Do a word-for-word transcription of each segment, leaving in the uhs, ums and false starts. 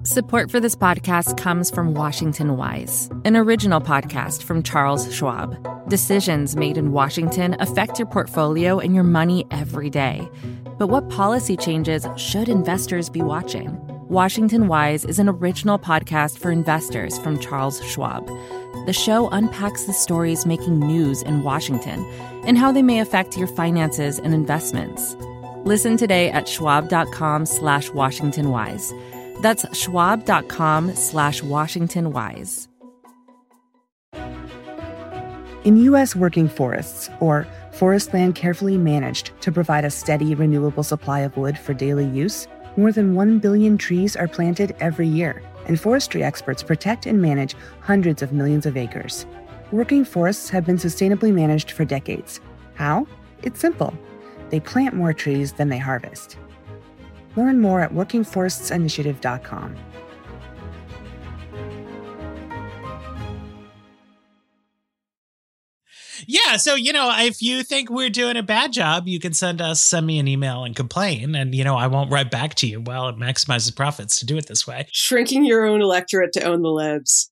Support for this podcast comes from Washington Wise, an original podcast from Charles Schwab. Decisions made in Washington affect your portfolio and your money every day. But what policy changes should investors be watching? Washington Wise is an original podcast for investors from Charles Schwab. The show unpacks the stories making news in Washington and how they may affect your finances and investments. Listen today at schwab.com slash Washington Wise. That's schwab.com slash Washington Wise. In U S working forests, or forest land carefully managed to provide a steady, renewable supply of wood for daily use, more than one billion trees are planted every year, and forestry experts protect and manage hundreds of millions of acres. Working forests have been sustainably managed for decades. How? It's simple. They plant more trees than they harvest. Learn more at working forests initiative dot com. Yeah, so, you know, if you think we're doing a bad job, you can send us, send me an email and complain. And, you know, I won't write back to you. Well, it maximizes profits to do it this way. Shrinking your own electorate to own the libs.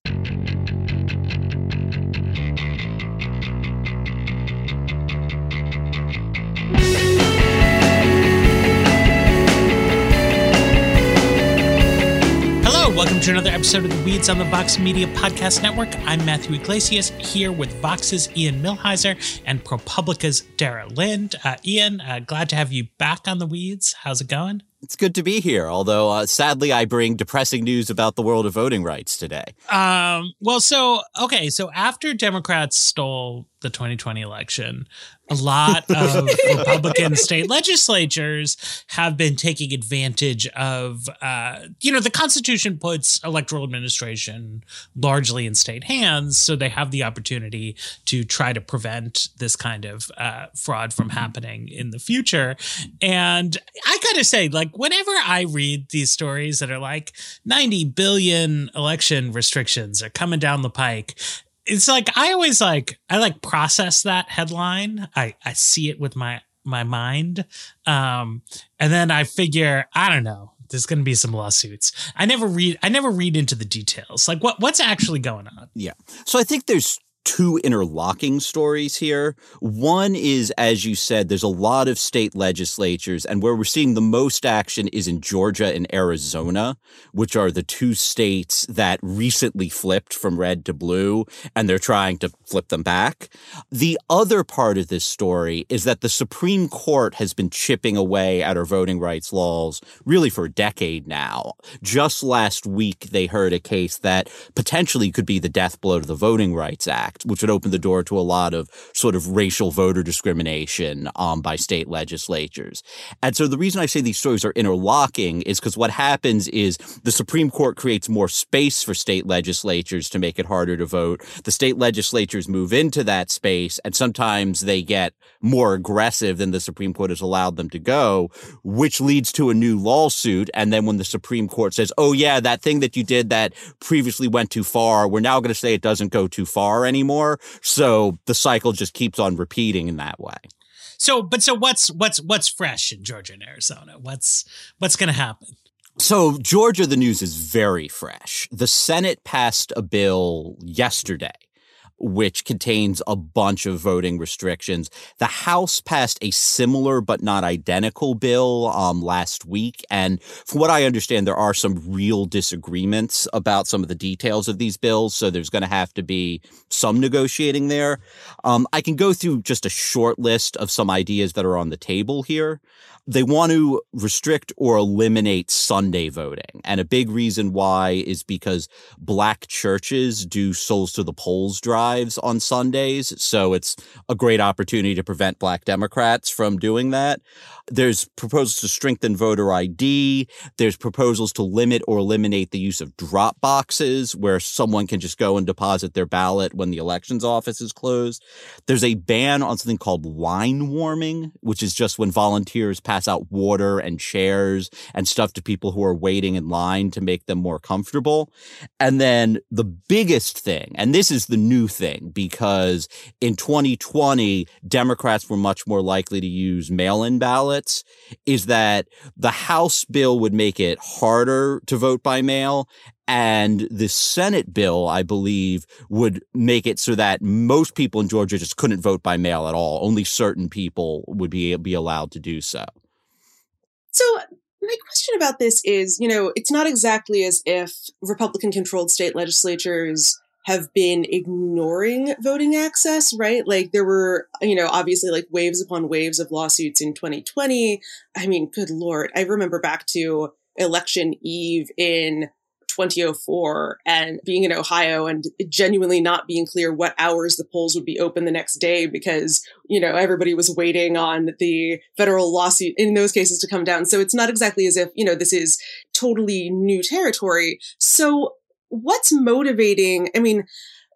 Welcome to another episode of the Weeds on the Vox Media Podcast Network. I'm Matthew Iglesias, here with Vox's Ian Millhiser and ProPublica's Dara Lind. Uh, Ian, uh, glad to have you back on the Weeds. How's it going? It's good to be here, although uh, sadly I bring depressing news about the world of voting rights today. Um, well, so, okay, so after Democrats stole the twenty twenty election, a lot of Republican state legislatures have been taking advantage of, uh, you know, the Constitution puts electoral administration largely in state hands, so they have the opportunity to try to prevent this kind of uh, fraud from happening in the future. And I gotta say, like, whenever I read these stories that are like ninety billion election restrictions are coming down the pike, it's like, I always like, I like process that headline. I, I see it with my, my mind. Um, and then I figure, I don't know, there's going to be some lawsuits. I never read, I never read into the details. Like what, what's actually going on? Yeah. So I think there's two interlocking stories here. One is, as you said, there's a lot of state legislatures, and where we're seeing the most action is in Georgia and Arizona, which are the two states that recently flipped from red to blue, and they're trying to flip them back. The other part of this story is that the Supreme Court has been chipping away at our voting rights laws really for a decade now. Just last week, they heard a case that potentially could be the death blow to the Voting Rights Act, which would open the door to a lot of sort of racial voter discrimination um, by state legislatures. And so the reason I say these stories are interlocking is because what happens is the Supreme Court creates more space for state legislatures to make it harder to vote. The state legislatures move into that space, and sometimes they get more aggressive than the Supreme Court has allowed them to go, which leads to a new lawsuit. And then when the Supreme Court says, oh, yeah, that thing that you did that previously went too far, we're now going to say it doesn't go too far anymore. More. So the cycle just keeps on repeating in that way. So, but so what's what's what's fresh in Georgia and Arizona? What's what's going to happen? So Georgia, the news is very fresh. The Senate passed a bill yesterday which contains a bunch of voting restrictions. The House passed a similar but not identical bill um, last week. And from what I understand, there are some real disagreements about some of the details of these bills. So there's going to have to be some negotiating there. Um, I can go through just a short list of some ideas that are on the table here. They want to restrict or eliminate Sunday voting. And a big reason why is because black churches do Souls to the Polls drives on Sundays. So it's a great opportunity to prevent black Democrats from doing that. There's proposals to strengthen voter I D. There's proposals to limit or eliminate the use of drop boxes where someone can just go and deposit their ballot when the elections office is closed. There's a ban on something called line warming, which is just when volunteers pass out water and chairs and stuff to people who are waiting in line to make them more comfortable. And then the biggest thing, and this is the new thing, thing because in twenty twenty, Democrats were much more likely to use mail-in ballots, is that the House bill would make it harder to vote by mail. And the Senate bill, I believe, would make it so that most people in Georgia just couldn't vote by mail at all. Only certain people would be, be allowed to do so. So my question about this is, you know, it's not exactly as if Republican-controlled state legislatures have been ignoring voting access, right? Like there were, you know, obviously like waves upon waves of lawsuits in twenty twenty. I mean, good Lord. I remember back to election eve in twenty oh four and being in Ohio and genuinely not being clear what hours the polls would be open the next day because, you know, everybody was waiting on the federal lawsuit in those cases to come down. So it's not exactly as if, you know, this is totally new territory. So what's motivating? I mean,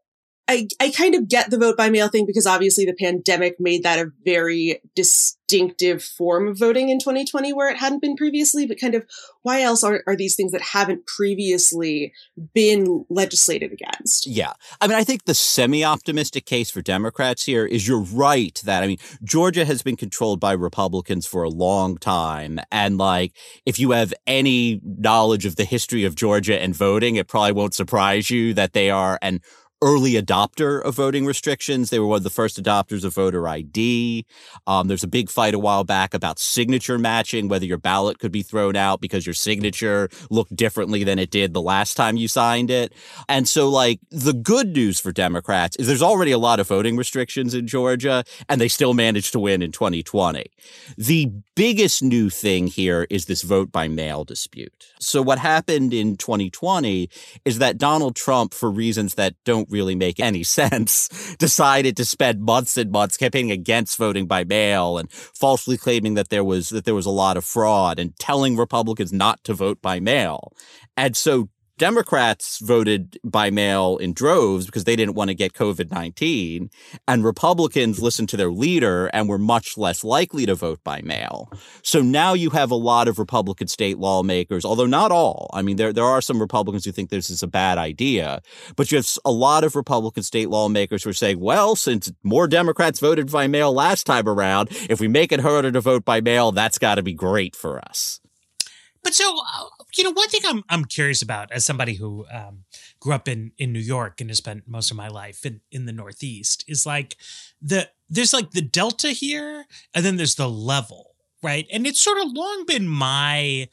I, I kind of get the vote by mail thing because obviously the pandemic made that a very distinctive form of voting in twenty twenty where it hadn't been previously, but kind of why else are, are these things that haven't previously been legislated against? Yeah. I mean, I think the semi-optimistic case for Democrats here is you're right that, I mean, Georgia has been controlled by Republicans for a long time. And like, if you have any knowledge of the history of Georgia and voting, it probably won't surprise you that they are an early adopter of voting restrictions. They were one of the first adopters of voter I D. Um, there's a big fight a while back about signature matching, whether your ballot could be thrown out because your signature looked differently than it did the last time you signed it. And so, like, the good news for Democrats is there's already a lot of voting restrictions in Georgia, and they still managed to win in twenty twenty. The biggest new thing here is this vote by mail dispute. So what happened in twenty twenty is that Donald Trump, for reasons that don't really make any sense, decided to spend months and months campaigning against voting by mail and falsely claiming that there was that there was a lot of fraud and telling Republicans not to vote by mail. And so Democrats voted by mail in droves because they didn't want to get COVID nineteen, and Republicans listened to their leader and were much less likely to vote by mail. So now you have a lot of Republican state lawmakers, although not all. I mean, there, there are some Republicans who think this is a bad idea, but you have a lot of Republican state lawmakers who are saying, well, since more Democrats voted by mail last time around, if we make it harder to vote by mail, that's got to be great for us. But so, uh, you know, one thing I'm I'm curious about as somebody who um, grew up in, in New York and has spent most of my life in, in the Northeast is like the there's like the delta here and then there's the level, right? And it's sort of long been my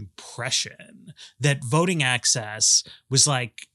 impression that voting access was like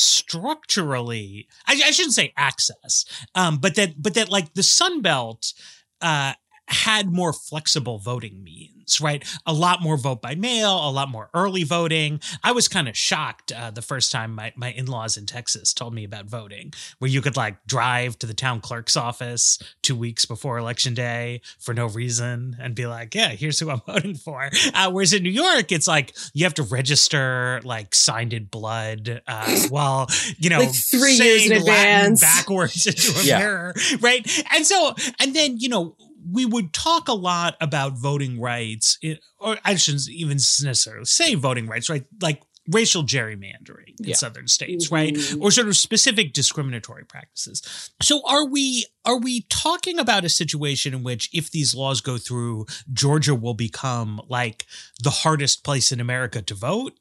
structurally, I, I shouldn't say access, um, but that but that like the Sun Belt uh, had more flexible voting means, right? A lot more vote by mail, a lot more early voting. I was kind of shocked uh, the first time my, my in-laws in Texas told me about voting, where you could like drive to the town clerk's office two weeks before election day for no reason and be like, yeah, here's who I'm voting for. Uh, whereas in New York, it's like you have to register like signed in blood uh, while, you know, like three years in advance backwards into a yeah. mirror, right? And so, and then, you know, we would talk a lot about voting rights, or I shouldn't even necessarily say voting rights, right? Like racial gerrymandering in yeah. southern states, Mm-hmm. right? Or sort of specific discriminatory practices. So are we are we talking about a situation in which if these laws go through, Georgia will become like the hardest place in America to vote?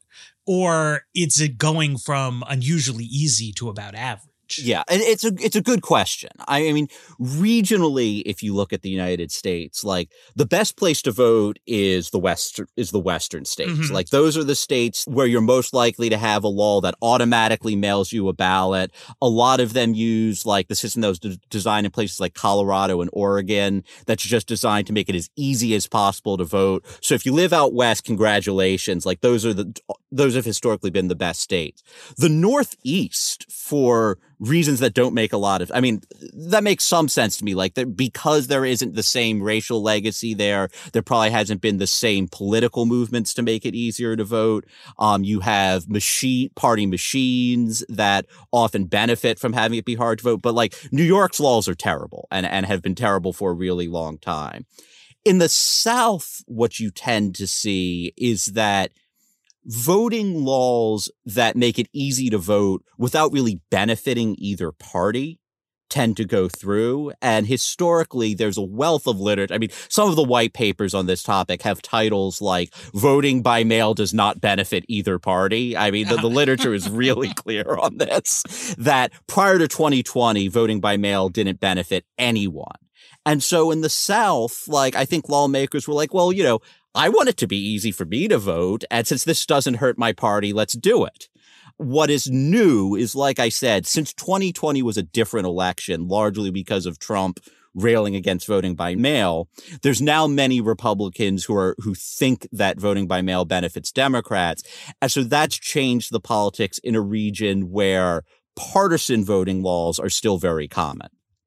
Or is it going from unusually easy to about average? Yeah, and it's a it's a good question. I mean, regionally, if you look at the United States, like the best place to vote is the west is the western states. Mm-hmm. Like those are the states where you're most likely to have a law that automatically mails you a ballot. A lot of them use like the system that was d- designed in places like Colorado and Oregon that's just designed to make it as easy as possible to vote. So if you live out west, congratulations. Like those are the those have historically been the best states. The Northeast, for reasons that don't make a lot of, I mean, that makes some sense to me. Like that because there isn't the same racial legacy there, there probably hasn't been the same political movements to make it easier to vote. Um, you have machine party machines that often benefit from having it be hard to vote. But like New York's laws are terrible and, and have been terrible for a really long time. In the South, what you tend to see is that voting laws that make it easy to vote without really benefiting either party tend to go through. And historically, there's a wealth of literature. I mean, some of the white papers on this topic have titles like voting by mail does not benefit either party. I mean, the, the literature is really clear on this, that prior to twenty twenty, voting by mail didn't benefit anyone. And so in the South, like, I think lawmakers were like, well, you know, I want it to be easy for me to vote. And since this doesn't hurt my party, let's do it. What is new is, like I said, since twenty twenty was a different election, largely because of Trump railing against voting by mail, there's now many Republicans who are who think that voting by mail benefits Democrats. And so that's changed the politics in a region where partisan voting laws are still very common.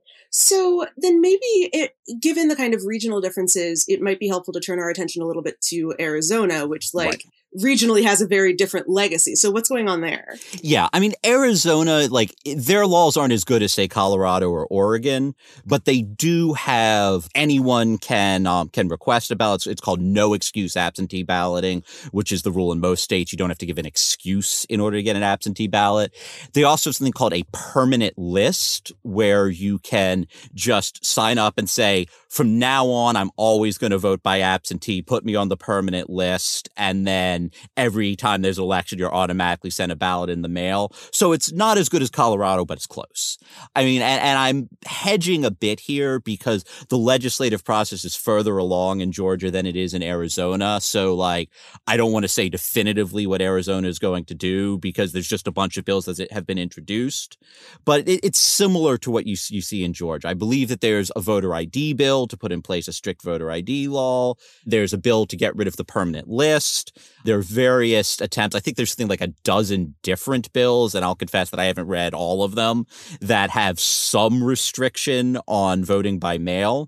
So then maybe it, given the kind of regional differences, it might be helpful to turn our attention a little bit to Arizona, which like right. regionally has a very different legacy. So what's going on there? Yeah, I mean, Arizona, like their laws aren't as good as, say, Colorado or Oregon, but they do have anyone can um, can request a ballot. It's called no excuse absentee balloting, which is the rule in most states. You don't have to give an excuse in order to get an absentee ballot. They also have something called a permanent list where you can just sign up and say, from now on, I'm always going to vote by absentee, put me on the permanent list. And then every time there's an election, you're automatically sent a ballot in the mail. So it's not as good as Colorado, but it's close. I mean, and, and I'm hedging a bit here because the legislative process is further along in Georgia than it is in Arizona. So like, I don't want to say definitively what Arizona is going to do because there's just a bunch of bills that have been introduced. But it, it's similar to what you, you see in Georgia. I believe that there's a voter I D bill to put in place a strict voter I D law. There's a bill to get rid of the permanent list. There are various attempts. I think there's something like a dozen different bills, and I'll confess that I haven't read all of them, that have some restriction on voting by mail.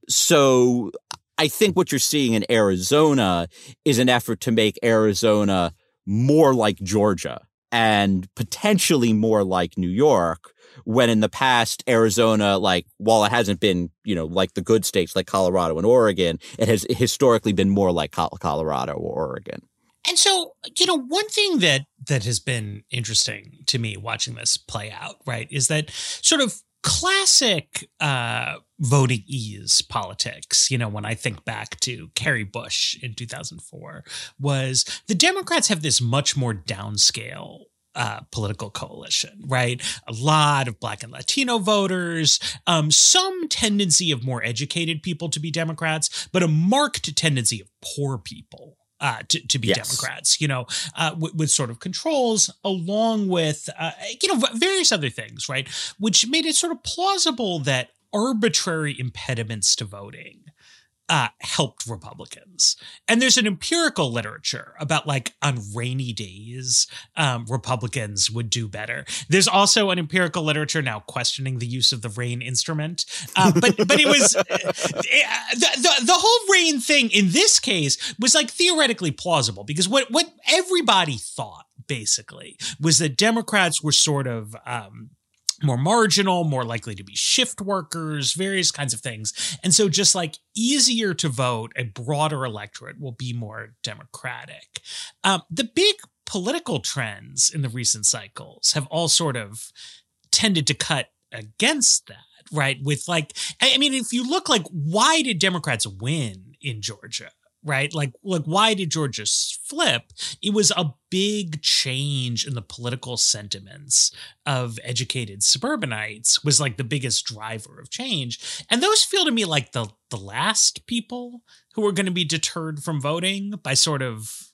So I think what you're seeing in Arizona is an effort to make Arizona more like Georgia and potentially more like New York, when in the past, Arizona, like, while it hasn't been, you know, like the good states like Colorado and Oregon, it has historically been more like Colorado or Oregon. And so, you know, one thing that that has been interesting to me watching this play out, right, is that sort of classic uh, voting ease politics, you know, when I think back to Kerry Bush in two thousand four, was the Democrats have this much more downscale Uh, political coalition, right? A lot of Black and Latino voters, um, some tendency of more educated people to be Democrats, but a marked tendency of poor people uh, to, to be yes. Democrats, you know, uh, with, with sort of controls along with, uh, you know, various other things, right? Which made it sort of plausible that arbitrary impediments to voting Uh, helped Republicans. And there's an empirical literature about like on rainy days, um, Republicans would do better. There's also an empirical literature now questioning the use of the rain instrument. Uh, but but it was it, the, the, the whole rain thing in this case was like theoretically plausible because what, what everybody thought basically was that Democrats were sort of um, more marginal, more likely to be shift workers, various kinds of things. And so just like easier to vote, a broader electorate will be more Democratic. Um, the big political trends in the recent cycles have all sort of tended to cut against that, right? With like, I mean, if you look like, why did Democrats win in Georgia? Right? Like, like, why did Georgia flip? It was a big change in the political sentiments of educated suburbanites was like the biggest driver of change. And those feel to me like the, the last people who were going to be deterred from voting by sort of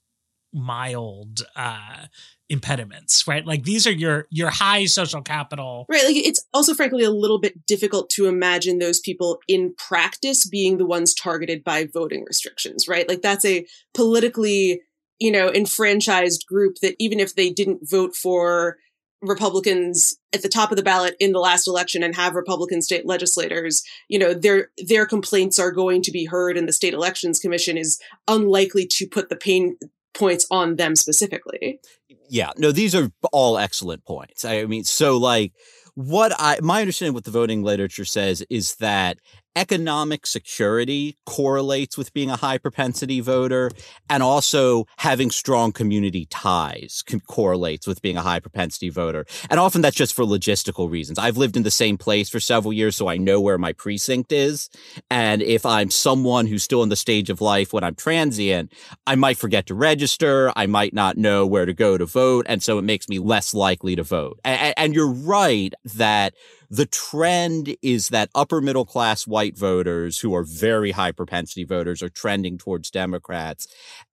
mild uh, impediments, right? Like these are your your high social capital. Right. Like it's also frankly a little bit difficult to imagine those people in practice being the ones targeted by voting restrictions, right? Like that's a politically, you know, enfranchised group that even if they didn't vote for Republicans at the top of the ballot in the last election and have Republican state legislators, you know, their their complaints are going to be heard, and the state elections commission is unlikely to put the pain points on them specifically. Yeah, no, these are all excellent points. I mean, so like what I, my understanding of what the voting literature says is that economic security correlates with being a high propensity voter, and also having strong community ties correlates with being a high propensity voter. And often that's just for logistical reasons. I've lived in the same place for several years, so I know where my precinct is. And if I'm someone who's still in the stage of life when I'm transient, I might forget to register. I might not know where to go to vote. And so it makes me less likely to vote. And, and you're right that the trend is that upper middle class white voters who are very high propensity voters are trending towards Democrats,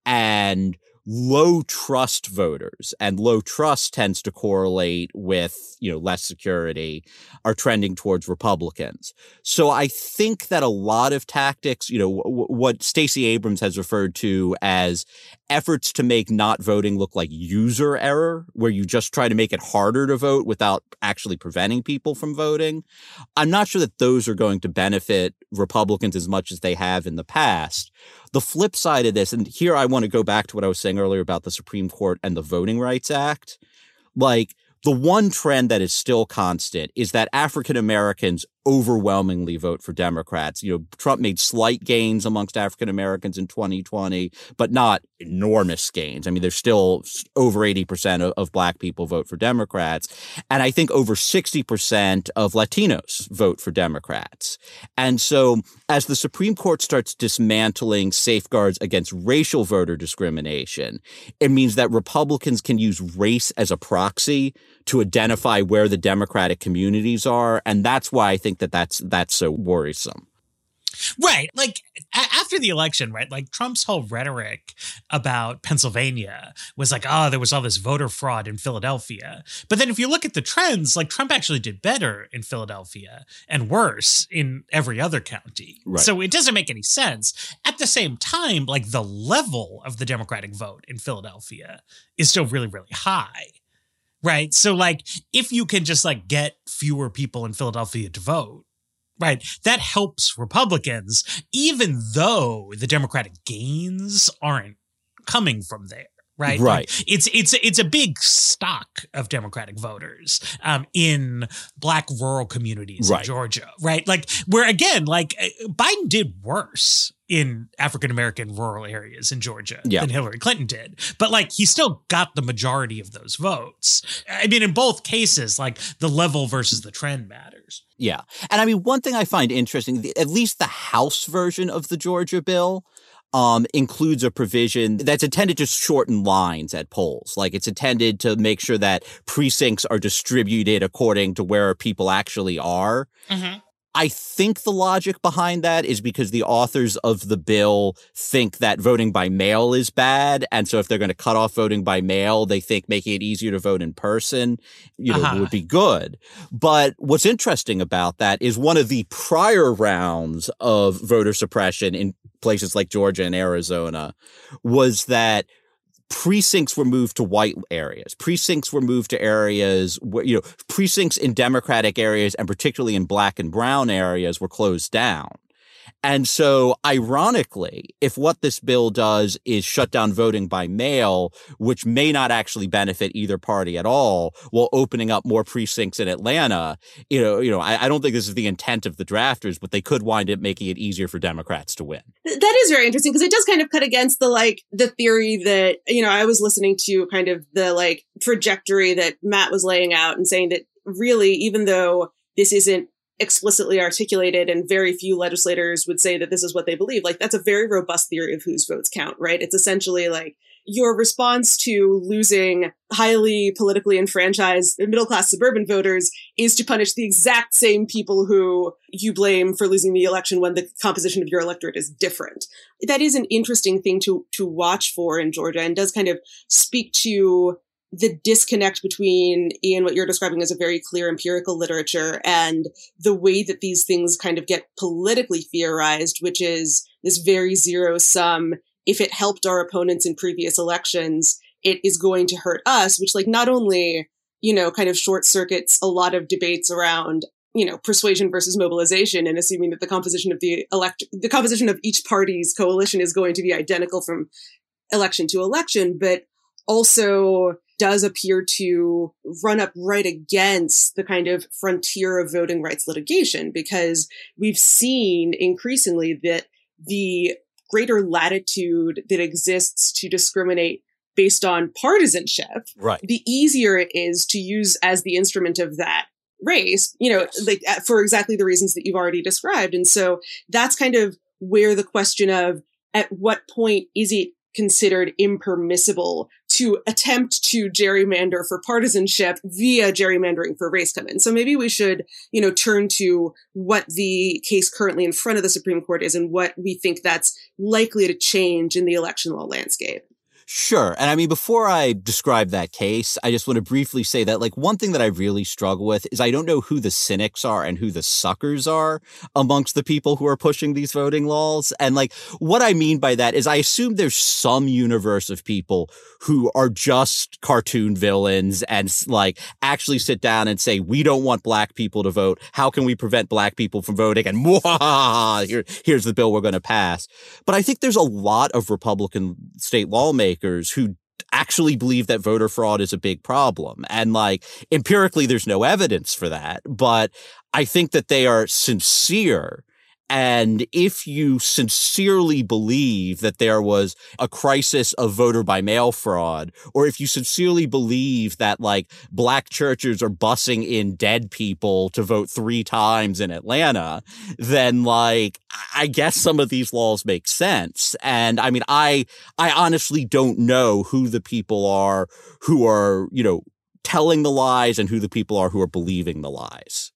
and low trust voters, and low trust tends to correlate with, you know, less security, are trending towards Republicans. So I think that a lot of tactics, you know, w- what Stacey Abrams has referred to as efforts to make not voting look like user error, where you just try to make it harder to vote without actually preventing people from voting. I'm not sure that those are going to benefit Republicans as much as they have in the past. The flip side of this, and here I want to go back to what I was saying earlier about the Supreme Court and the Voting Rights Act, like the one trend that is still constant is that African Americans overwhelmingly vote for Democrats. You know, Trump made slight gains amongst African Americans in twenty twenty, but not enormous gains. I mean, there's still over eighty percent of, of black people vote for Democrats. And I think over sixty percent of Latinos vote for Democrats. And so as the Supreme Court starts dismantling safeguards against racial voter discrimination, it means that Republicans can use race as a proxy to identify where the Democratic communities are. And that's why I think that that's, that's so worrisome. Right. Like a- after the election, right? Like Trump's whole rhetoric about Pennsylvania was like, oh, there was all this voter fraud in Philadelphia. But then if you look at the trends, like Trump actually did better in Philadelphia and worse in every other county. Right. So it doesn't make any sense. At the same time, like the level of the Democratic vote in Philadelphia is still really, really high. Right. So like if you can just like get fewer people in Philadelphia to vote, right, that helps Republicans, even though the Democratic gains aren't coming from there. Right. Right. Like it's it's it's a big stock of Democratic voters um, in black rural communities right. in Georgia. Right. Like where, again, like Biden did worse in African-American rural areas in Georgia yeah. than Hillary Clinton did. But like he still got the majority of those votes. I mean, in both cases, like the level versus the trend matters. Yeah. And I mean, one thing I find interesting, at least the House version of the Georgia bill um, includes a provision that's intended to shorten lines at polls. Like it's intended to make sure that precincts are distributed according to where people actually are. Mm-hmm. I think the logic behind that is because the authors of the bill think that voting by mail is bad. And so if they're going to cut off voting by mail, they think making it easier to vote in person, you know, uh-huh. would be good. But what's interesting about that is one of the prior rounds of voter suppression in places like Georgia and Arizona was that precincts were moved to white areas. Precincts were moved to areas where, you know, precincts in Democratic areas and particularly in black and brown areas were closed down. And so, ironically, if what this bill does is shut down voting by mail, which may not actually benefit either party at all, while opening up more precincts in Atlanta, you know, you know, I, I don't think this is the intent of the drafters, but they could wind up making it easier for Democrats to win. That is very interesting because it does kind of cut against the like the theory that, you know, I was listening to kind of the like trajectory that Matt was laying out and saying that really, even though this isn't explicitly articulated and very few legislators would say that this is what they believe. Like that's a very robust theory of whose votes count, right? It's essentially like your response to losing highly politically enfranchised middle-class suburban voters is to punish the exact same people who you blame for losing the election when the composition of your electorate is different. That is an interesting thing to, to watch for in Georgia and does kind of speak to the disconnect between, Ian, what you're describing as a very clear empirical literature and the way that these things kind of get politically theorized, which is this very zero sum. If it helped our opponents in previous elections, it is going to hurt us, which like not only, you know, kind of short circuits a lot of debates around, you know, persuasion versus mobilization and assuming that the composition of the elect, the composition of each party's coalition is going to be identical from election to election, but also does appear to run up right against the kind of frontier of voting rights litigation, because we've seen increasingly that the greater latitude that exists to discriminate based on partisanship, right, the easier it is to use as the instrument of that race, you know, yes. like for exactly the reasons that you've already described. And so that's kind of where the question of at what point is it considered impermissible to attempt to gerrymander for partisanship via gerrymandering for race come in. So maybe we should, you know, turn to what the case currently in front of the Supreme Court is and what we think that's likely to change in the election law landscape. Sure. And I mean, before I describe that case, I just want to briefly say that, like, one thing that I really struggle with is I don't know who the cynics are and who the suckers are amongst the people who are pushing these voting laws. And, like, what I mean by that is I assume there's some universe of people who are just cartoon villains and, like, actually sit down and say, we don't want black people to vote. How can we prevent black people from voting? And mwah, here, here's the bill we're going to pass. But I think there's a lot of Republican state lawmakers who actually believe that voter fraud is a big problem. And, like, empirically, there's no evidence for that. But I think that they are sincere. And if you sincerely believe that there was a crisis of voter by mail fraud, or if you sincerely believe that, like, black churches are busing in dead people to vote three times in Atlanta, then, like, I guess some of these laws make sense. And I mean, I, I honestly don't know who the people are who are, you know, telling the lies and who the people are who are believing the lies.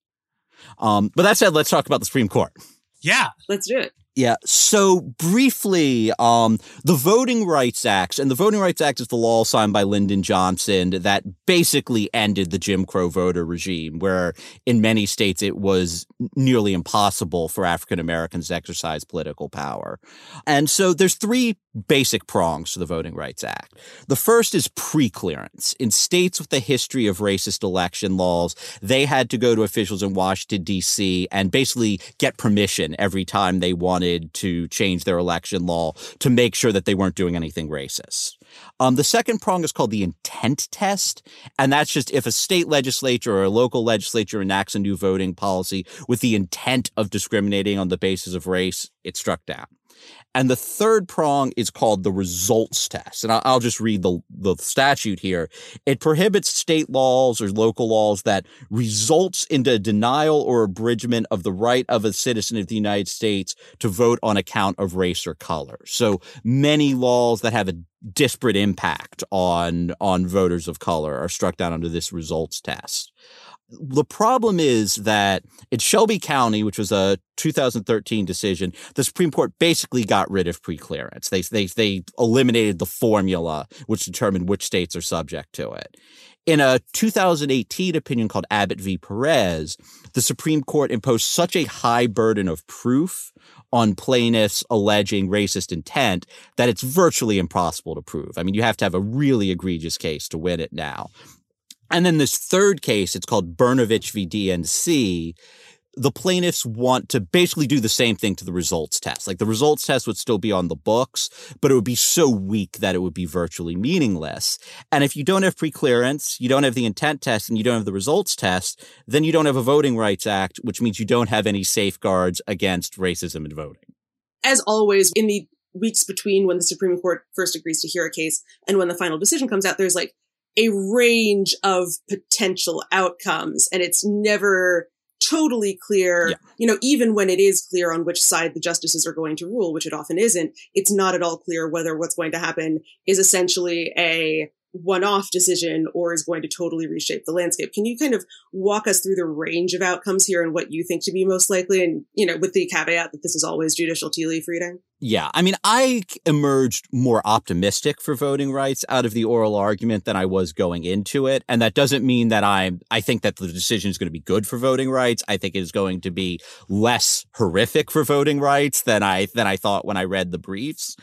Um, but that said, let's talk about the Supreme Court. Yeah. Let's do it. Yeah. So briefly, um, the Voting Rights Act, and the Voting Rights Act is the law signed by Lyndon Johnson that basically ended the Jim Crow voter regime, where in many states it was nearly impossible for African Americans to exercise political power. And so there's three basic prongs to the Voting Rights Act. The first is preclearance. In states with a history of racist election laws, they had to go to officials in Washington, D C and basically get permission every time they wanted to change their election law to make sure that they weren't doing anything racist. Um, the second prong is called the intent test, and that's just if a state legislature or a local legislature enacts a new voting policy with the intent of discriminating on the basis of race, it's struck down. And the third prong is called the results test. And I'll just read the, the statute here. It prohibits state laws or local laws that results in the denial or abridgment of the right of a citizen of the United States to vote on account of race or color. So many laws that have a disparate impact on, on voters of color are struck down under this results test. The problem is that in Shelby County, which was a two thousand thirteen decision, the Supreme Court basically got rid of preclearance. They, they, they eliminated the formula which determined which states are subject to it. In a two thousand eighteen opinion called Abbott v. Perez, the Supreme Court imposed such a high burden of proof on plaintiffs alleging racist intent that it's virtually impossible to prove. I mean, you have to have a really egregious case to win it now. And then this third case, it's called Brnovich v. D N C. The plaintiffs want to basically do the same thing to the results test. Like, the results test would still be on the books, but it would be so weak that it would be virtually meaningless. And if you don't have preclearance, you don't have the intent test, and you don't have the results test, then you don't have a Voting Rights Act, which means you don't have any safeguards against racism in voting. As always, in the weeks between when the Supreme Court first agrees to hear a case and when the final decision comes out, there's like a range of potential outcomes, and it's never totally clear, yeah. you know, even when it is clear on which side the justices are going to rule, which it often isn't, it's not at all clear whether what's going to happen is essentially a one-off decision or is going to totally reshape the landscape. Can you kind of walk us through the range of outcomes here and what you think to be most likely? And, you know, with the caveat that this is always judicial tea leaf reading. Yeah. I mean, I emerged more optimistic for voting rights out of the oral argument than I was going into it. And that doesn't mean that I'm, I think that the decision is going to be good for voting rights. I think it is going to be less horrific for voting rights than I, than I thought when I read the briefs.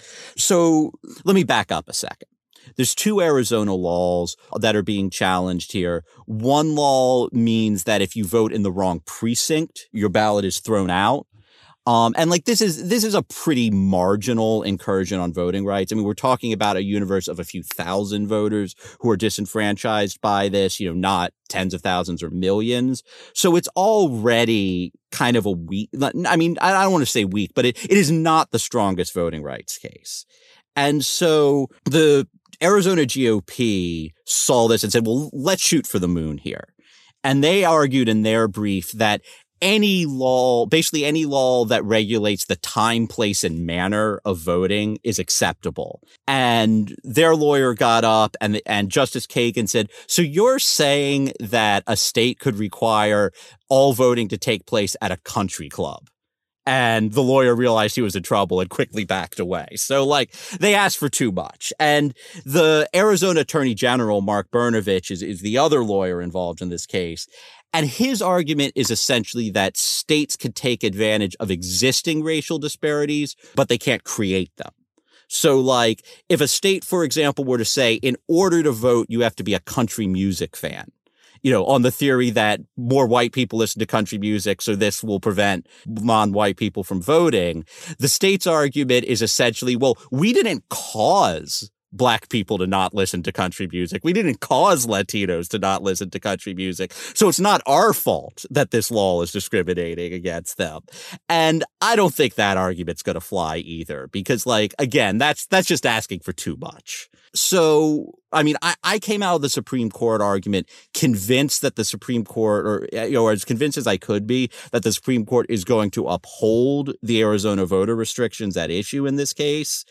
So let me back up a second. There's two Arizona laws that are being challenged here. One law means that if you vote in the wrong precinct, your ballot is thrown out. Um, and like this is this is a pretty marginal incursion on voting rights. I mean, we're talking about a universe of a few thousand voters who are disenfranchised by this, you know, not tens of thousands or millions. So it's already kind of a weak, I mean, I don't want to say weak, but it, it is not the strongest voting rights case. And so the Arizona G O P saw this and said, well, let's shoot for the moon here. And they argued in their brief that any law, basically any law that regulates the time, place, and manner of voting is acceptable. And their lawyer got up and, and Justice Kagan said, so you're saying that a state could require all voting to take place at a country club? And the lawyer realized he was in trouble and quickly backed away. So, like, they asked for too much. And the Arizona Attorney General, Mark Brnovich, is, is the other lawyer involved in this case. And his argument is essentially that states could take advantage of existing racial disparities, but they can't create them. So, like, if a state, for example, were to say, in order to vote, you have to be a country music fan, you know, on the theory that more white people listen to country music, so this will prevent non-white people from voting, the state's argument is essentially, well, we didn't cause Black people to not listen to country music. We didn't cause Latinos to not listen to country music. So it's not our fault that this law is discriminating against them. And I don't think that argument's going to fly either, because, like, again, that's that's just asking for too much. So, I mean, I, I came out of the Supreme Court argument convinced that the Supreme Court, or, you know, as convinced as I could be, that the Supreme Court is going to uphold the Arizona voter restrictions at issue in this case.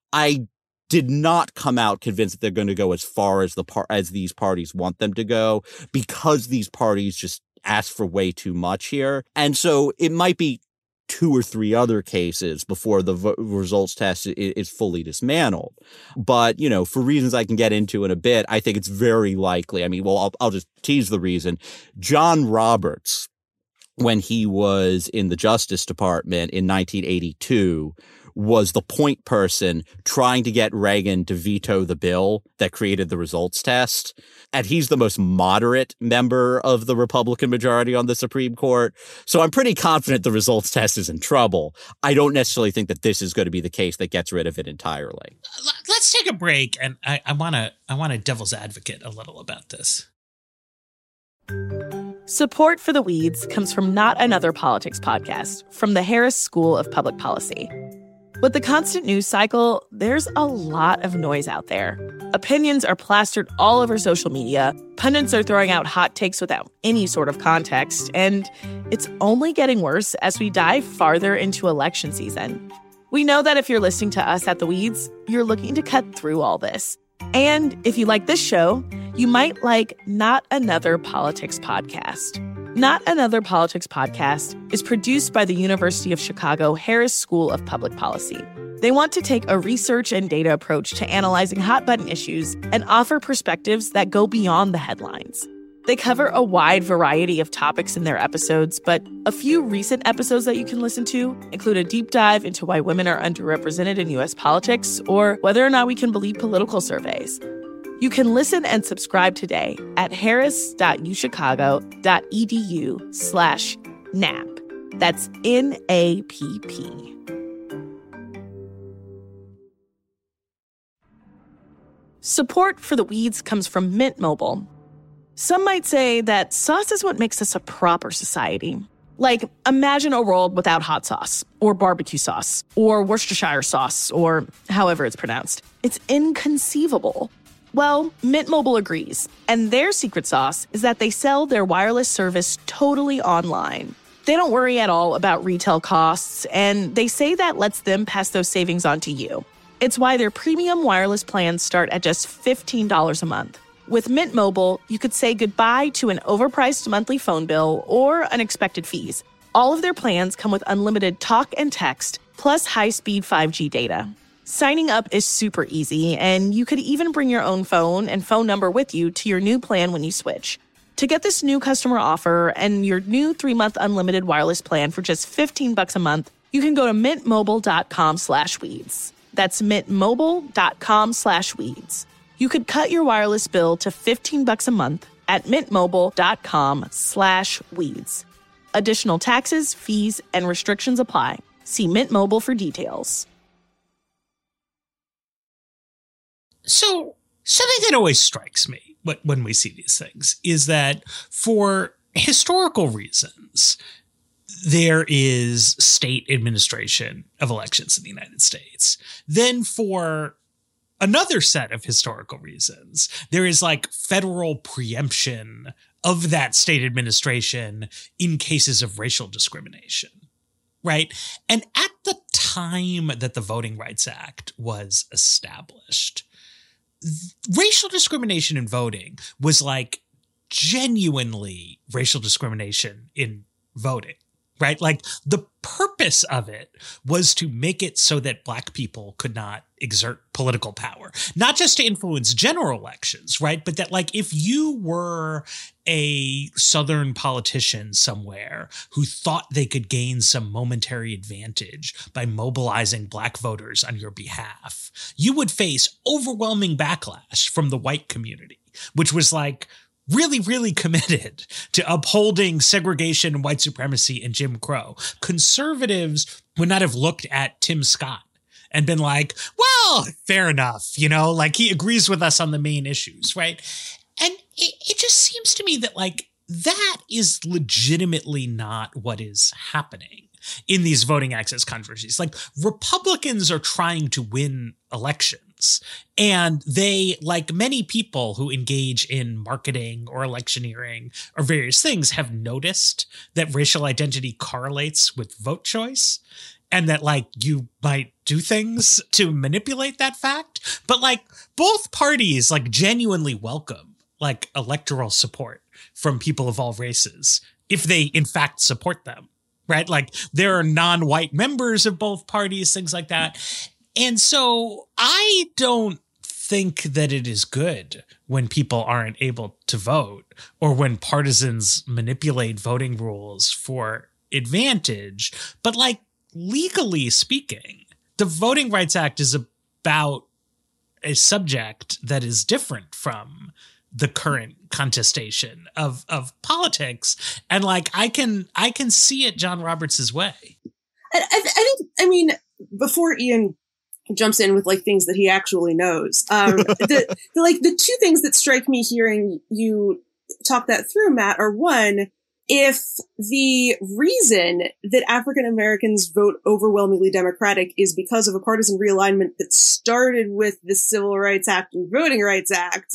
I did not come out convinced that they're going to go as far as the par- as these parties want them to go, because these parties just ask for way too much here. And so it might be two or three other cases before the vo- results test is, is fully dismantled. But, you know, for reasons I can get into in a bit, I think it's very likely. I mean, well, I'll, I'll just tease the reason. John Roberts, when he was in the Justice Department in nineteen eighty-two, was the point person trying to get Reagan to veto the bill that created the results test. And he's the most moderate member of the Republican majority on the Supreme Court. So I'm pretty confident the results test is in trouble. I don't necessarily think that this is going to be the case that gets rid of it entirely. Let's take a break. And I, I want to I want to devil's advocate a little about this. Support for The Weeds comes from Not Another Politics podcast from the Harris School of Public Policy. With the constant news cycle, there's a lot of noise out there. Opinions are plastered all over social media, pundits are throwing out hot takes without any sort of context, and it's only getting worse as we dive farther into election season. We know that if you're listening to us at The Weeds, you're looking to cut through all this. And if you like this show, you might like Not Another Politics podcast. Not Another Politics podcast is produced by the University of Chicago Harris School of Public Policy. They want to take a research and data approach to analyzing hot-button issues and offer perspectives that go beyond the headlines. They cover a wide variety of topics in their episodes, but a few recent episodes that you can listen to include a deep dive into why women are underrepresented in U S politics, or whether or not we can believe political surveys. You can listen and subscribe today at harris.uchicago.edu slash NAP. That's N A P P. Support for The Weeds comes from Mint Mobile. Some might say that sauce is what makes us a proper society. Like, imagine a world without hot sauce, or barbecue sauce, or Worcestershire sauce, or however it's pronounced. It's inconceivable. Well, Mint Mobile agrees, and their secret sauce is that they sell their wireless service totally online. They don't worry at all about retail costs, and they say that lets them pass those savings on to you. It's why their premium wireless plans start at just fifteen dollars a month. With Mint Mobile, you could say goodbye to an overpriced monthly phone bill or unexpected fees. All of their plans come with unlimited talk and text, plus high-speed five G data. Signing up is super easy, and you could even bring your own phone and phone number with you to your new plan when you switch. To get this new customer offer and your new three-month unlimited wireless plan for just fifteen bucks a month, you can go to mintmobile.com slash weeds. That's mintmobile.com slash weeds. You could cut your wireless bill to fifteen bucks a month at mintmobile.com slash weeds. Additional taxes, fees, and restrictions apply. See Mint Mobile for details. So, something that always strikes me when we see these things is that for historical reasons, there is state administration of elections in the United States. Then for another set of historical reasons, there is like federal preemption of that state administration in cases of racial discrimination, right? And at the time that the Voting Rights Act was established, racial discrimination in voting was like genuinely racial discrimination in voting, right? Like the purpose of it was to make it so that Black people could not exert political power, not just to influence general elections, right? But that like if you were a Southern politician somewhere who thought they could gain some momentary advantage by mobilizing Black voters on your behalf, you would face overwhelming backlash from the white community, which was like, really, really committed to upholding segregation and white supremacy and Jim Crow. Conservatives would not have looked at Tim Scott and been like, well, fair enough, you know, like he agrees with us on the main issues, right? And it, it just seems to me that like that is legitimately not what is happening in these voting access controversies. Like Republicans are trying to win elections, and they, like many people who engage in marketing or electioneering or various things, have noticed that racial identity correlates with vote choice, and that like you might do things to manipulate that fact. But like both parties like genuinely welcome like electoral support from people of all races if they in fact support them. Right? Like there are non-white members of both parties, things like that. And so I don't think that it is good when people aren't able to vote or when partisans manipulate voting rules for advantage. But like legally speaking, the Voting Rights Act is about a subject that is different from the current contestation of of politics, and like I can I can see it John Roberts' way. I, I, I think I mean before Ian jumps in with like things that he actually knows, um, the, the like the two things that strike me hearing you talk that through, Matt, are one, if the reason that African Americans vote overwhelmingly Democratic is because of a partisan realignment that started with the Civil Rights Act and Voting Rights Act,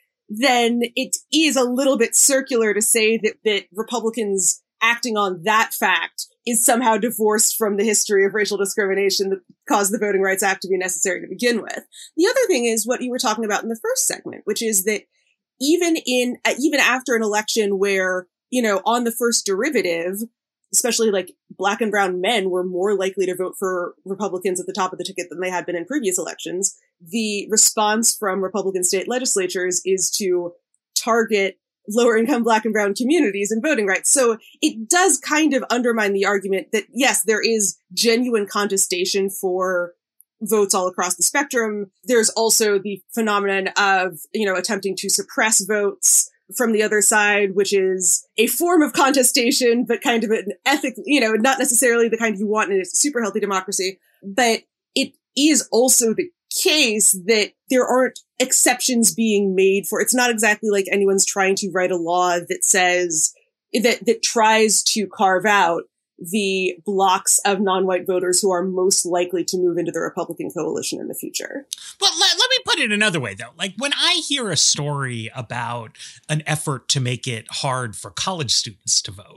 then it is a little bit circular to say that, that Republicans acting on that fact is somehow divorced from the history of racial discrimination that caused the Voting Rights Act to be necessary to begin with. The other thing is what you were talking about in the first segment, which is that even in, uh, even after an election where, you know, on the first derivative, especially like Black and brown men were more likely to vote for Republicans at the top of the ticket than they had been in previous elections, the response from Republican state legislatures is to target lower income Black and brown communities and voting rights. So it does kind of undermine the argument that, yes, there is genuine contestation for votes all across the spectrum. There's also the phenomenon of, you know, attempting to suppress votes from the other side, which is a form of contestation, but kind of an ethic, you know, not necessarily the kind you want in a super healthy democracy. But it is also the case that there aren't exceptions being made for, it's not exactly like anyone's trying to write a law that says, that, that tries to carve out the blocks of non-white voters who are most likely to move into the Republican coalition in the future. But let, let me put it another way, though. Like when I hear a story about an effort to make it hard for college students to vote,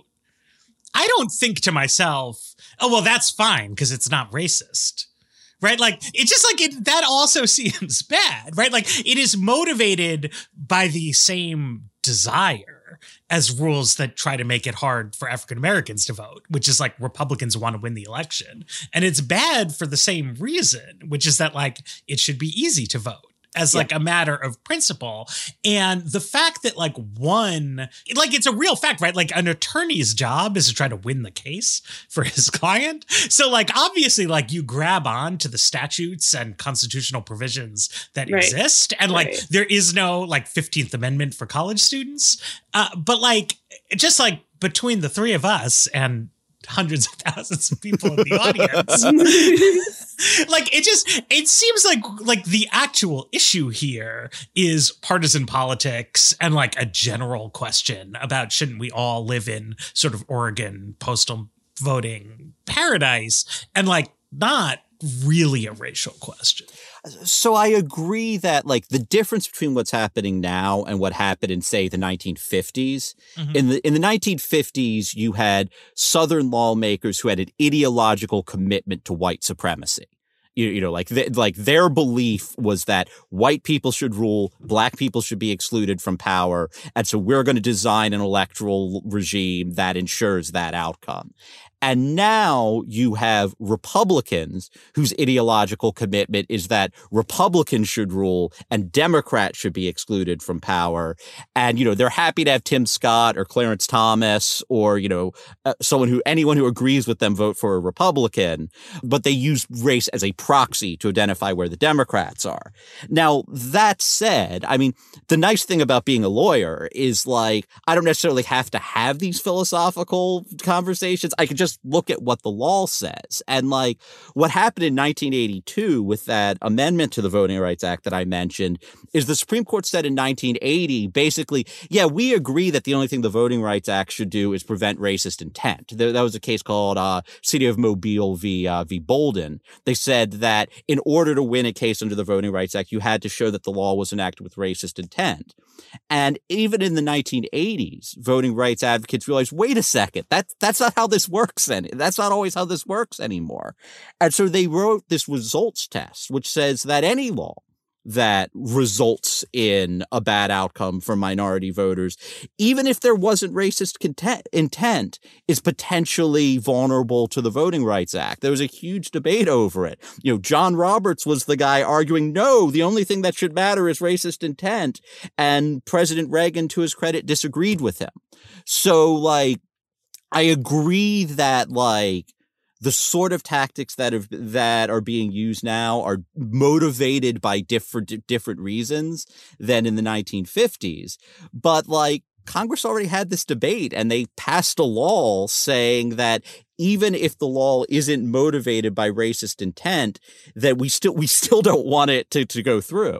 I don't think to myself, oh, well, that's fine because it's not racist. Right? Like, it's just like it, that also seems bad, right? Like it is motivated by the same desire as rules that try to make it hard for African Americans to vote, which is like Republicans want to win the election. And it's bad for the same reason, which is that like it should be easy to vote as like yeah. a matter of principle. And the fact that like one, like it's a real fact, right? Like an attorney's job is to try to win the case for his client. So like obviously like you grab on to the statutes and constitutional provisions that right. exist. And like there is no like fifteenth Amendment for college students. Uh, but like just like between the three of us and hundreds of thousands of people in the audience, like it just, it seems like, like the actual issue here is partisan politics and like a general question about shouldn't we all live in sort of Oregon postal voting paradise, and like not really a racial question. So I agree that like the difference between what's happening now and what happened in, say, the nineteen fifties, mm-hmm. in the in the nineteen fifties, you had Southern lawmakers who had an ideological commitment to white supremacy. You, you know, like th- like their belief was that white people should rule, black people should be excluded from power, and so we're going to design an electoral regime that ensures that outcome. And now you have Republicans whose ideological commitment is that Republicans should rule and Democrats should be excluded from power. And, you know, they're happy to have Tim Scott or Clarence Thomas or, you know, uh, someone who anyone who agrees with them vote for a Republican. But they use race as a proxy to identify where the Democrats are. Now, that said, I mean, the nice thing about being a lawyer is like I don't necessarily have to have these philosophical conversations. I could just look at what the law says. And like what happened in nineteen eighty-two with that amendment to the Voting Rights Act that I mentioned is the Supreme Court said in nineteen eighty, basically, yeah, we agree that the only thing the Voting Rights Act should do is prevent racist intent. There, that was a case called uh, City of Mobile v. Uh, v. Bolden. They said that in order to win a case under the Voting Rights Act, you had to show that the law was enacted with racist intent. And even in the nineteen eighties, voting rights advocates realized, wait a second, that, that's not how this works. And that's not always how this works anymore. And so they wrote this results test, which says that any law that results in a bad outcome for minority voters, even if there wasn't racist content, intent, is potentially vulnerable to the Voting Rights Act. There was a huge debate over it. You know, John Roberts was the guy arguing, no, the only thing that should matter is racist intent. And President Reagan, to his credit, disagreed with him. So, like, I agree that, like, the sort of tactics that have that are being used now are motivated by different different reasons than in the nineteen fifties. But like Congress already had this debate and they passed a law saying that even if the law isn't motivated by racist intent, that we still we still don't want it to, to go through.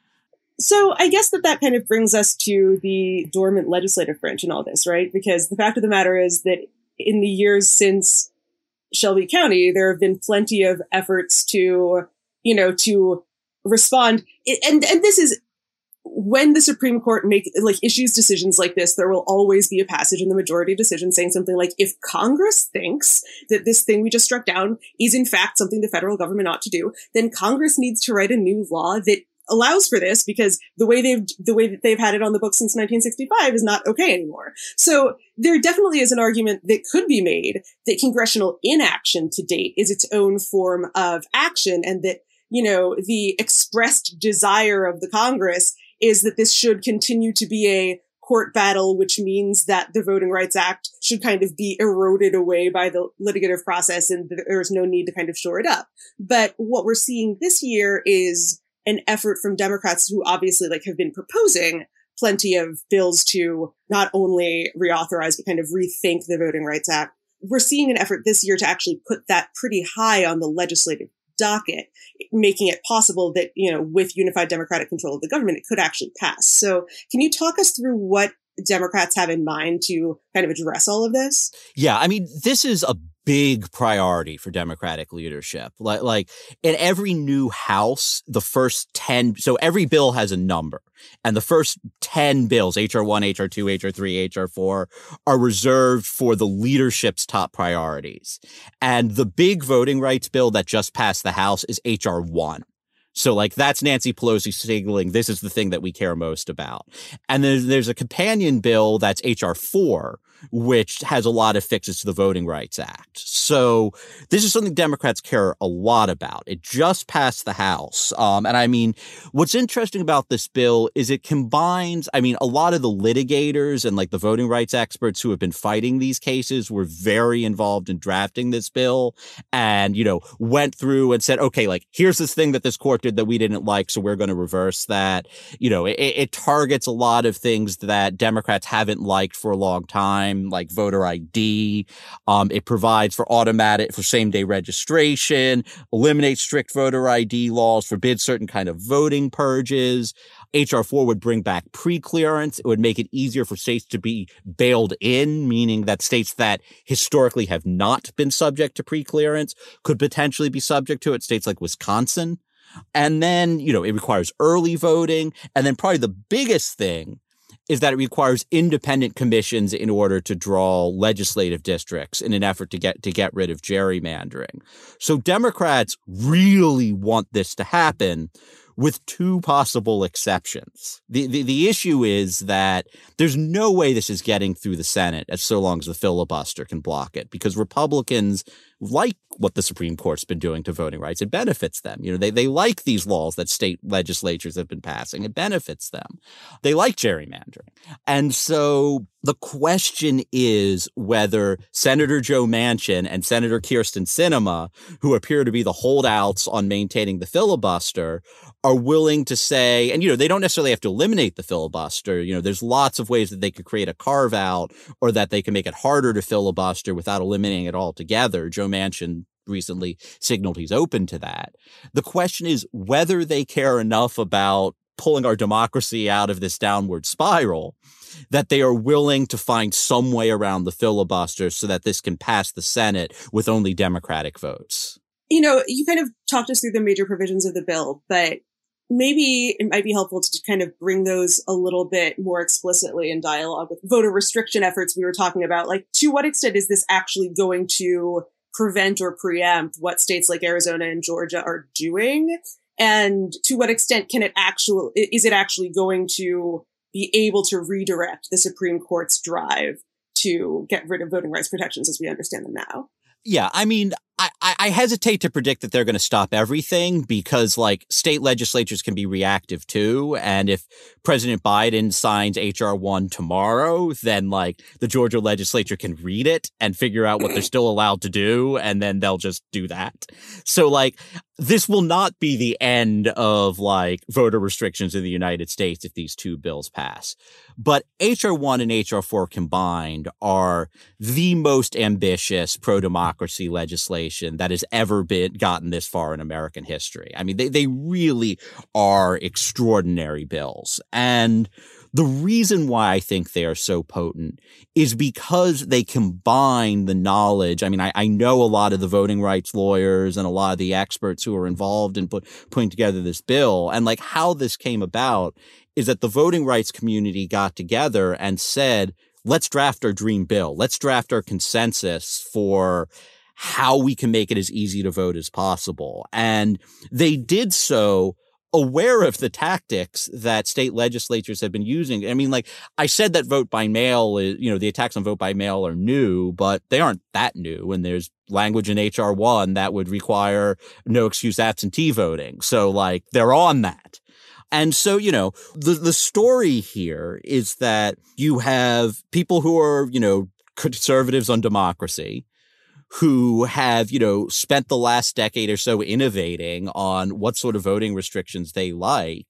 So I guess that that kind of brings us to the dormant legislative branch in all this, right? Because the fact of the matter is that in the years since Shelby County, there have been plenty of efforts to, you know, to respond. And, and this is when the Supreme Court make like issues decisions like this, there will always be a passage in the majority decision saying something like, if Congress thinks that this thing we just struck down is in fact something the federal government ought to do, then Congress needs to write a new law that allows for this, because the way they've the way that they've had it on the books since nineteen sixty-five is not okay anymore. So there definitely is an argument that could be made that congressional inaction to date is its own form of action, and that, you know, the expressed desire of the Congress is that this should continue to be a court battle, which means that the Voting Rights Act should kind of be eroded away by the litigative process, and there's no need to kind of shore it up. But what we're seeing this year is an effort from Democrats who obviously like have been proposing plenty of bills to not only reauthorize, but kind of rethink the Voting Rights Act. We're seeing an effort this year to actually put that pretty high on the legislative docket, making it possible that, you know, with unified Democratic control of the government, it could actually pass. So can you talk us through what Democrats have in mind to kind of address all of this? Yeah, I mean, this is a big priority for Democratic leadership. Like, like in every new House, the first ten, so every bill has a number, and the first ten bills, H R one, H R two, H R three, H R four, are reserved for the leadership's top priorities. And the big voting rights bill that just passed the House is H R one. So like that's Nancy Pelosi signaling this is the thing that we care most about. And then there's a companion bill that's H R four, which has a lot of fixes to the Voting Rights Act. So this is something Democrats care a lot about. It just passed the House. Um, and I mean, what's interesting about this bill is it combines, I mean, a lot of the litigators and like the voting rights experts who have been fighting these cases were very involved in drafting this bill and, you know, went through and said, okay, like here's this thing that this court enacted that we didn't like, so we're going to reverse that. You know, it, it targets a lot of things that Democrats haven't liked for a long time, like voter I D. Um, it provides for automatic, for same-day registration, eliminates strict voter I D laws, forbids certain kind of voting purges. H R four would bring back pre-clearance. It would make it easier for states to be bailed in, meaning that states that historically have not been subject to pre-clearance could potentially be subject to it, states like Wisconsin. And then, you know, it requires early voting. And then probably the biggest thing is that it requires independent commissions in order to draw legislative districts in an effort to get to get rid of gerrymandering. So Democrats really want this to happen, with two possible exceptions. The, the the issue is that there's no way this is getting through the Senate as so long as the filibuster can block it, because Republicans like what the Supreme Court's been doing to voting rights. It benefits them. You know, they, they like these laws that state legislatures have been passing. It benefits them. They like gerrymandering. And so the question is whether Senator Joe Manchin and Senator Kyrsten Sinema, who appear to be the holdouts on maintaining the filibuster, are willing to say, and, you know, they don't necessarily have to eliminate the filibuster. You know, there's lots of ways that they could create a carve out, or that they can make it harder to filibuster without eliminating it altogether. Joe Manchin recently signaled he's open to that. The question is whether they care enough about pulling our democracy out of this downward spiral that they are willing to find some way around the filibuster so that this can pass the Senate with only Democratic votes. You know, you kind of talked us through the major provisions of the bill, but maybe it might be helpful to kind of bring those a little bit more explicitly in dialogue with voter restriction efforts we were talking about. Like, to what extent is this actually going to prevent or preempt what states like Arizona and Georgia are doing? And to what extent can it actually, is it actually going to be able to redirect the Supreme Court's drive to get rid of voting rights protections as we understand them now? Yeah, I mean, I, I hesitate to predict that they're going to stop everything, because, like, state legislatures can be reactive too. And if President Biden signs H R one tomorrow, then, like, the Georgia legislature can read it and figure out what they're still allowed to do, and then they'll just do that. So, like, this will not be the end of, like, voter restrictions in the United States if these two bills pass. But H R one and H R four combined are the most ambitious pro-democracy legislation that has ever been gotten this far in American history. I mean, they, they really are extraordinary bills. And the reason why I think they are so potent is because they combine the knowledge. I mean, I, I know a lot of the voting rights lawyers and a lot of the experts who are involved in put, putting together this bill. And, like, how this came about is that the voting rights community got together and said, let's draft our dream bill. Let's draft our consensus for how we can make it as easy to vote as possible. And they did so aware of the tactics that state legislatures have been using. I mean, like, I said that vote by mail is, you know, the attacks on vote by mail are new, but they aren't that new. And there's language in H R one that would require no excuse absentee voting. So, like, they're on that. And so, you know, the, the story here is that you have people who are, you know, conservatives on democracy, who have, you know, spent the last decade or so innovating on what sort of voting restrictions they like.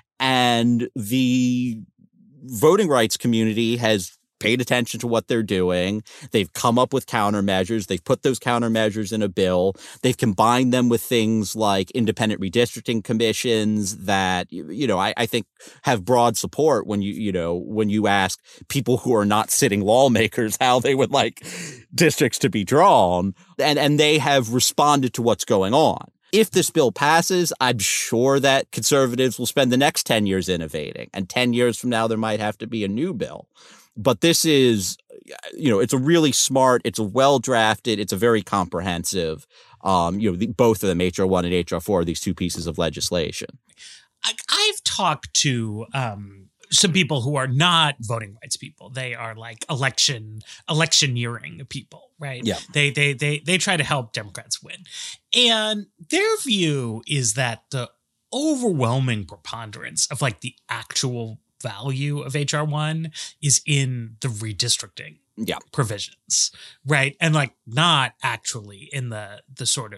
And the voting rights community has paid attention to what they're doing. They've come up with countermeasures. They've put those countermeasures in a bill. They've combined them with things like independent redistricting commissions that, you know, I, I think have broad support when you, you know, when you ask people who are not sitting lawmakers how they would like districts to be drawn. And, and they have responded to what's going on. If this bill passes, I'm sure that conservatives will spend the next ten years innovating. And ten years from now, there might have to be a new bill. But this is, you know, it's a really smart, it's a well-drafted, it's a very comprehensive, um, you know, the, both of them, H R one and H R four, are these two pieces of legislation. I, I've talked to um, some people who are not voting rights people. They are like election, electioneering people, right? Yeah. They, they, they, they try to help Democrats win. And their view is that the overwhelming preponderance of like the actual value of H R one is in the redistricting yeah. provisions, right? And like not actually in the the sort of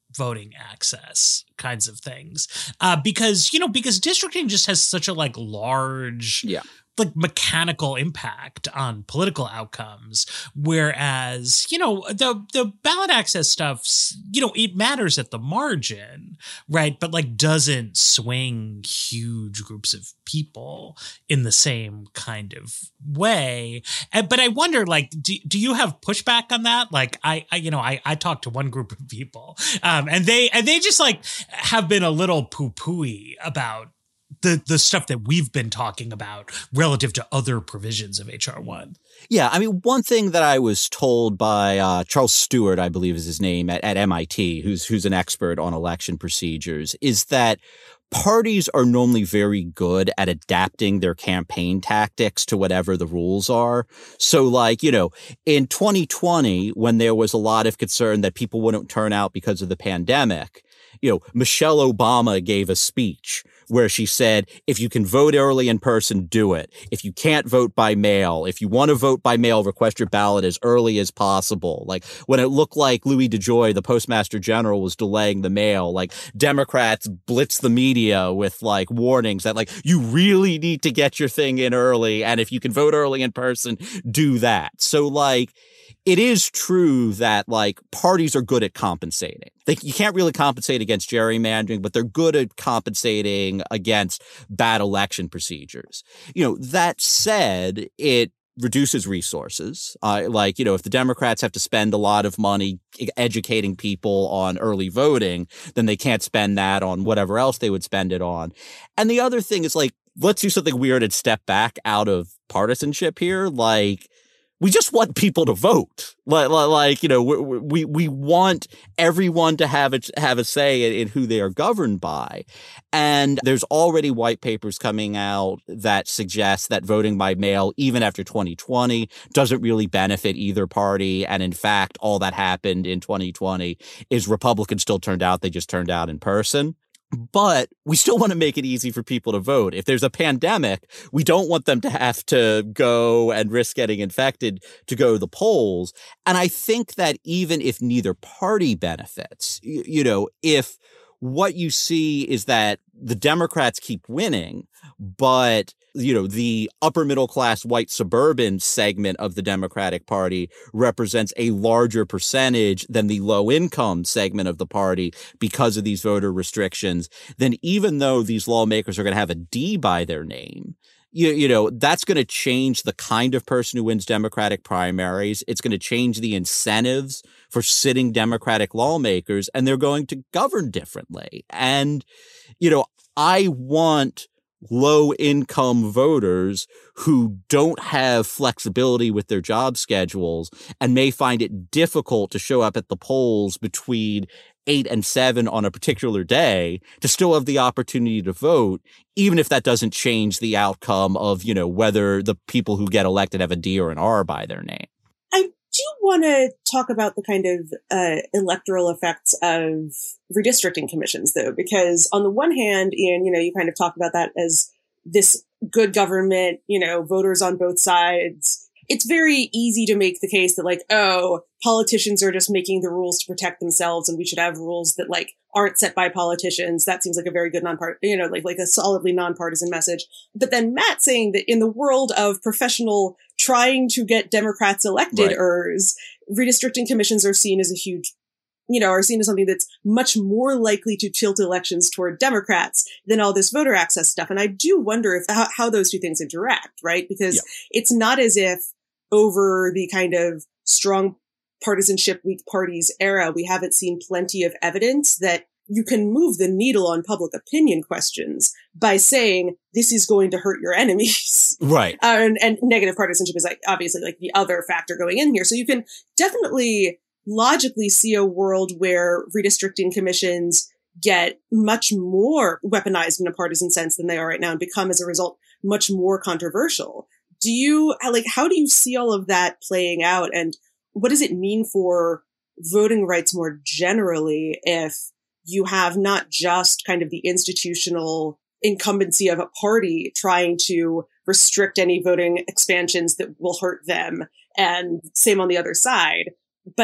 voting access kinds of things. Uh, because, you know, because districting just has such a like large, yeah. like mechanical impact on political outcomes. Whereas, you know, the, the ballot access stuff, you know, it matters at the margin, right? But like doesn't swing huge groups of people in the same kind of way. And, but I wonder, like, do, do you have pushback on that? Like I, I you know, I, I talked to one group of people um, and they, and they just like have been a little poo-pooey about the the stuff that we've been talking about relative to other provisions of H R one. Yeah, I mean, one thing that I was told by uh, Charles Stewart, I believe is his name, at, at M I T, who's who's an expert on election procedures, is that parties are normally very good at adapting their campaign tactics to whatever the rules are. So like, you know, in twenty twenty, when there was a lot of concern that people wouldn't turn out because of the pandemic, you know, Michelle Obama gave a speech where she said, if you can vote early in person, do it. If you can't vote by mail, if you want to vote by mail, request your ballot as early as possible. Like when it looked like Louis DeJoy, the Postmaster General, was delaying the mail, like Democrats blitzed the media with like warnings that like, you really need to get your thing in early. And if you can vote early in person, do that. So like, it is true that like parties are good at compensating. They, you can't really compensate against gerrymandering, but they're good at compensating against bad election procedures. You know, that said, it reduces resources. Uh, like, you know, if the Democrats have to spend a lot of money educating people on early voting, then they can't spend that on whatever else they would spend it on. And the other thing is like, let's do something weird and step back out of partisanship here. Like, we just want people to vote. Like, like you know, we, we we want everyone to have a, have a say in, in who they are governed by. And there's already white papers coming out that suggest that voting by mail, even after twenty twenty, doesn't really benefit either party. And in fact, all that happened in twenty twenty is Republicans still turned out. They just turned out in person. But we still want to make it easy for people to vote. If there's a pandemic, we don't want them to have to go and risk getting infected to go to the polls. And I think that even if neither party benefits, you, you know, if what you see is that the Democrats keep winning, but, you know, the upper middle class white suburban segment of the Democratic Party represents a larger percentage than the low income segment of the party because of these voter restrictions, then even though these lawmakers are going to have a D by their name, You, you know, that's going to change the kind of person who wins Democratic primaries. It's going to change the incentives for sitting Democratic lawmakers, and they're going to govern differently. And, you know, I want low income voters who don't have flexibility with their job schedules and may find it difficult to show up at the polls between eight and seven on a particular day to still have the opportunity to vote, even if that doesn't change the outcome of, you know, whether the people who get elected have a D or an R by their name. I do want to talk about the kind of uh, electoral effects of redistricting commissions, though, because on the one hand, Ian, you know, you kind of talk about that as this good government, you know, voters on both sides. It's very easy to make the case that like, oh, politicians are just making the rules to protect themselves and we should have rules that like aren't set by politicians. That seems like a very good non-part, you know, like, like a solidly nonpartisan message. But then Matt saying that in the world of professional trying to get Democrats elected, ers, right. redistricting commissions are seen as a huge, you know, are seen as something that's much more likely to tilt elections toward Democrats than all this voter access stuff. And I do wonder if how, how those two things interact, right? Because yeah. it's not as if over the kind of strong partisanship weak parties era, we haven't seen plenty of evidence that you can move the needle on public opinion questions by saying this is going to hurt your enemies. Right. Uh, and, and negative partisanship is like obviously like the other factor going in here. So you can definitely logically see a world where redistricting commissions get much more weaponized in a partisan sense than they are right now and become as a result much more controversial. Do you like, how do you see all of that playing out? And what does it mean for voting rights more generally if you have not just kind of the institutional incumbency of a party trying to restrict any voting expansions that will hurt them, and same on the other side, but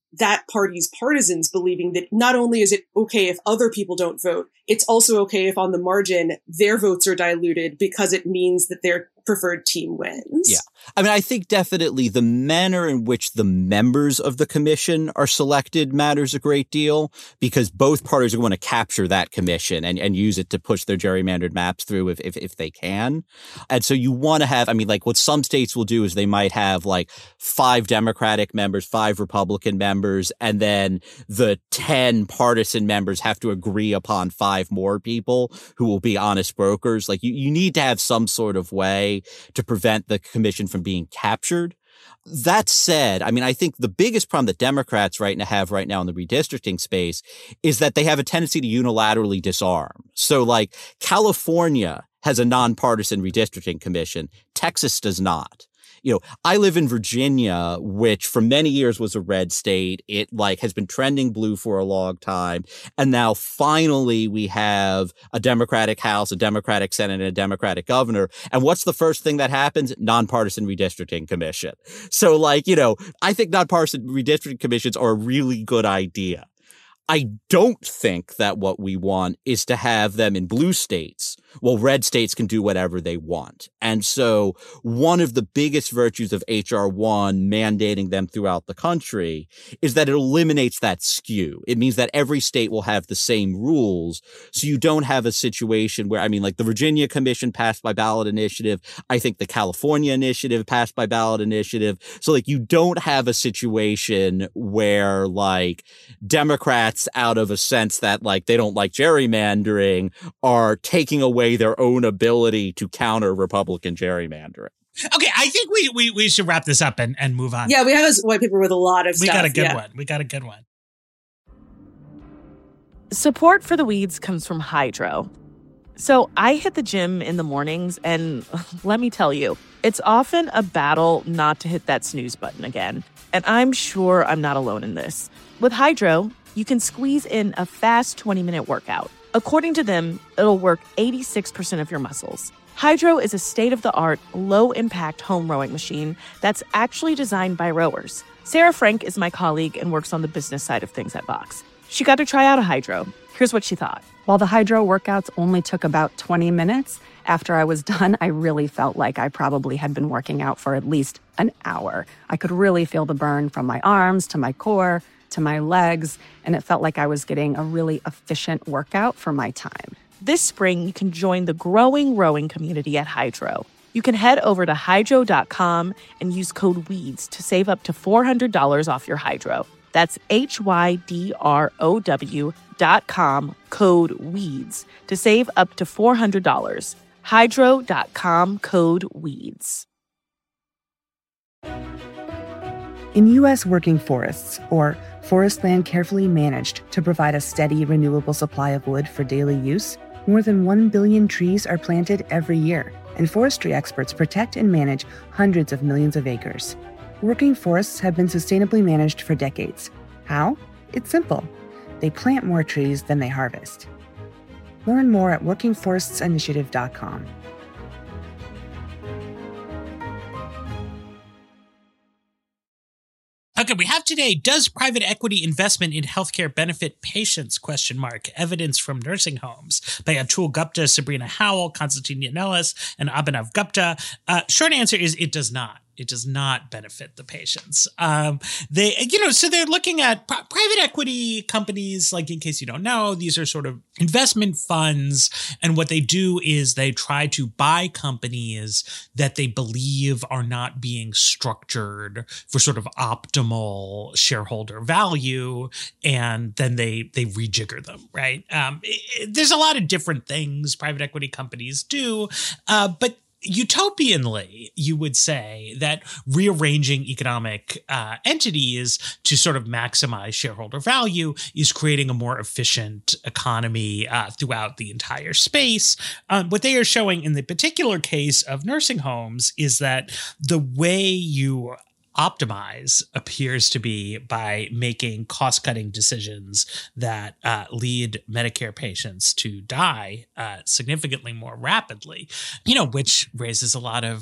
that party's partisans believing that not only is it okay if other people don't vote, it's also okay if on the margin their votes are diluted because it means that their preferred team wins. Yeah. I mean, I think definitely the manner in which the members of the commission are selected matters a great deal, because both parties are going to capture that commission and, and use it to push their gerrymandered maps through if, if, if they can. And so you want to have, I mean, like what some states will do is they might have like five Democratic members, five Republican members, and then the ten partisan members have to agree upon five more people who will be honest brokers. Like you, you need to have some sort of way to prevent the commission from being captured. That said, I mean, I think the biggest problem that Democrats right now have right now in the redistricting space is that they have a tendency to unilaterally disarm. So like California has a nonpartisan redistricting commission. Texas does not. You know, I live in Virginia, which for many years was a red state. It like has been trending blue for a long time. And now finally we have a Democratic House, a Democratic Senate, and a Democratic governor. And what's the first thing that happens? Nonpartisan redistricting commission. So like, you know, I think nonpartisan redistricting commissions are a really good idea. I don't think that what we want is to have them in blue states. Well, red states can do whatever they want. And so one of the biggest virtues of H R one mandating them throughout the country is that it eliminates that skew. It means that every state will have the same rules. So you don't have a situation where, I mean, like the Virginia Commission passed by ballot initiative. I think the California initiative passed by ballot initiative. So like you don't have a situation where like Democrats, out of a sense that like they don't like gerrymandering, are taking away their own ability to counter Republican gerrymandering. Okay, I think we we, we should wrap this up and, and move on. Yeah, we have a white paper with a lot of we stuff. We got a good yeah. one. We got a good one. Support for the Weeds comes from Hydro. So I hit the gym in the mornings, and let me tell you, it's often a battle not to hit that snooze button again. And I'm sure I'm not alone in this. With Hydro, you can squeeze in a fast twenty-minute workout. According to them, it'll work eighty-six percent of your muscles. Hydro is a state-of-the-art, low-impact home rowing machine that's actually designed by rowers. Sarah Frank is my colleague and works on the business side of things at Vox. She got to try out a Hydro. Here's what she thought. While the Hydro workouts only took about twenty minutes, after I was done, I really felt like I probably had been working out for at least an hour. I could really feel the burn from my arms to my core to my legs, and it felt like I was getting a really efficient workout for my time. This spring, you can join the growing rowing community at Hydro. You can head over to hydro dot com and use code WEEDS to save up to four hundred dollars off your Hydro. That's H Y D R O W dot com, code WEEDS, to save up to four hundred dollars. hydro dot com, code WEEDS. In U S working forests, or forest land carefully managed to provide a steady, renewable supply of wood for daily use, more than one billion trees are planted every year, and forestry experts protect and manage hundreds of millions of acres. Working forests have been sustainably managed for decades. How? It's simple. They plant more trees than they harvest. Learn more at working forests initiative dot com. Okay, we have today, does private equity investment in healthcare benefit patients, question mark, evidence from nursing homes, by Atul Gupta, Sabrina Howell, Konstantin Yanelis, and Abhinav Gupta. Uh, short answer is it does not. It does not benefit the patients. Um, they, you know, so they're looking at pri- private equity companies, like in case you don't know, these are sort of investment funds. And what they do is they try to buy companies that they believe are not being structured for sort of optimal shareholder value. And then they, they rejigger them, right? Um, it, it, there's a lot of different things private equity companies do, uh, but utopianly, you would say that rearranging economic uh, entities to sort of maximize shareholder value is creating a more efficient economy uh, throughout the entire space. Um, what they are showing in the particular case of nursing homes is that the way you optimize appears to be by making cost-cutting decisions that uh, lead Medicare patients to die uh, significantly more rapidly, you know, which raises a lot of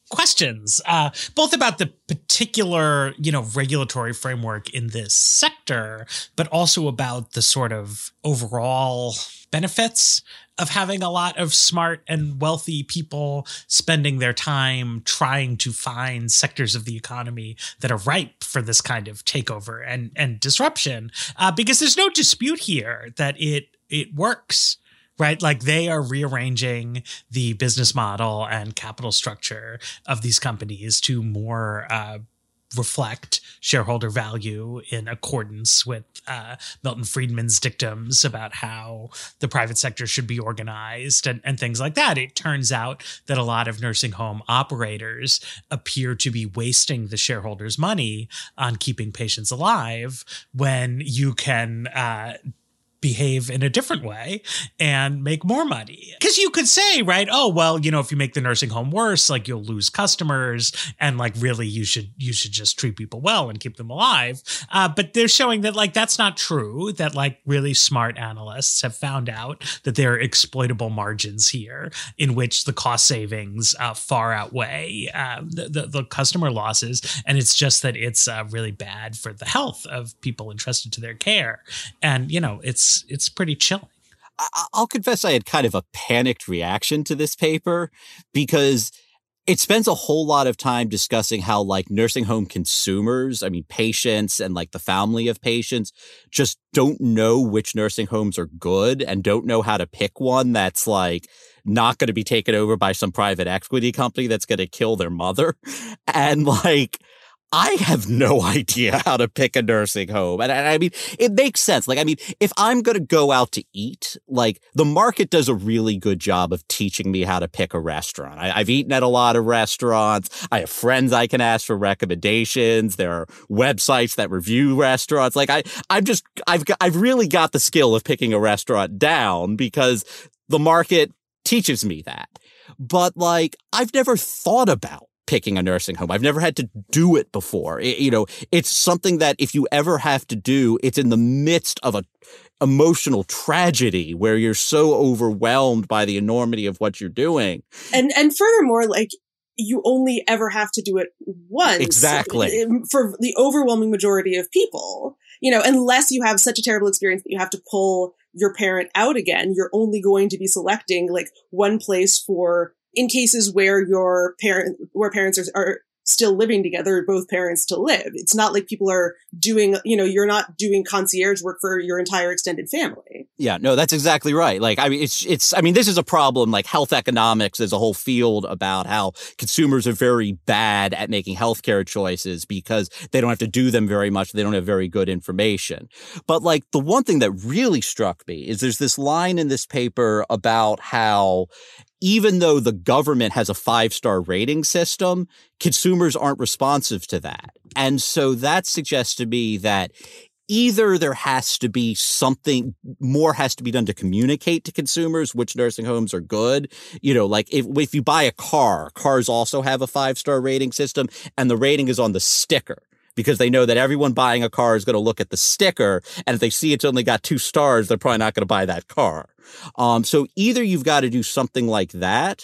questions, uh, both about the particular, you know, regulatory framework in this sector, but also about the sort of overall benefits of having a lot of smart and wealthy people spending their time trying to find sectors of the economy that are ripe for this kind of takeover and, and disruption. Uh, because there's no dispute here that it it works. Right? Like they are rearranging the business model and capital structure of these companies to more uh, reflect shareholder value in accordance with uh, Milton Friedman's dictums about how the private sector should be organized and, and things like that. It turns out that a lot of nursing home operators appear to be wasting the shareholders' money on keeping patients alive when you can uh, behave in a different way and make more money. Because you could say, right, oh, well, you know, if you make the nursing home worse, like you'll lose customers and like really you should you should just treat people well and keep them alive. Uh, but they're showing that like that's not true, that like really smart analysts have found out that there are exploitable margins here in which the cost savings uh, far outweigh uh, the, the, the customer losses. And it's just that it's uh, really bad for the health of people entrusted to their care. And, you know, it's It's pretty chilling. I'll confess I had kind of a panicked reaction to this paper because it spends a whole lot of time discussing how like nursing home consumers, I mean, patients and like the family of patients just don't know which nursing homes are good and don't know how to pick one that's like not going to be taken over by some private equity company that's going to kill their mother. And like, I have no idea how to pick a nursing home. And I, I mean, it makes sense. Like, I mean, if I'm going to go out to eat, like the market does a really good job of teaching me how to pick a restaurant. I, I've eaten at a lot of restaurants. I have friends I can ask for recommendations. There are websites that review restaurants. Like I, I've just, I've, I've really got the skill of picking a restaurant down because the market teaches me that. But like, I've never thought about picking a nursing home. I've never had to do it before. It, you know, it's something that if you ever have to do, it's in the midst of a emotional tragedy where you're so overwhelmed by the enormity of what you're doing. And and furthermore, like you only ever have to do it once. Exactly. For the overwhelming majority of people, you know, unless you have such a terrible experience that you have to pull your parent out again, you're only going to be selecting like one place for in cases where your parent, where parents are, are still living together, both parents to live. It's not like people are doing, you know, you're not doing concierge work for your entire extended family. Yeah, no, that's exactly right. Like, I mean, it's, it's, I mean, this is a problem. Like health economics is a whole field about how consumers are very bad at making healthcare choices because they don't have to do them very much. They don't have very good information. But like the one thing that really struck me is there's this line in this paper about how even though the government has a five-star rating system, consumers aren't responsive to that. And so that suggests to me that either there has to be something more has to be done to communicate to consumers which nursing homes are good. You know, like if, if you buy a car, cars also have a five-star rating system and the rating is on the sticker, because they know that everyone buying a car is going to look at the sticker. And if they see it's only got two stars, they're probably not going to buy that car. Um, so either you've got to do something like that,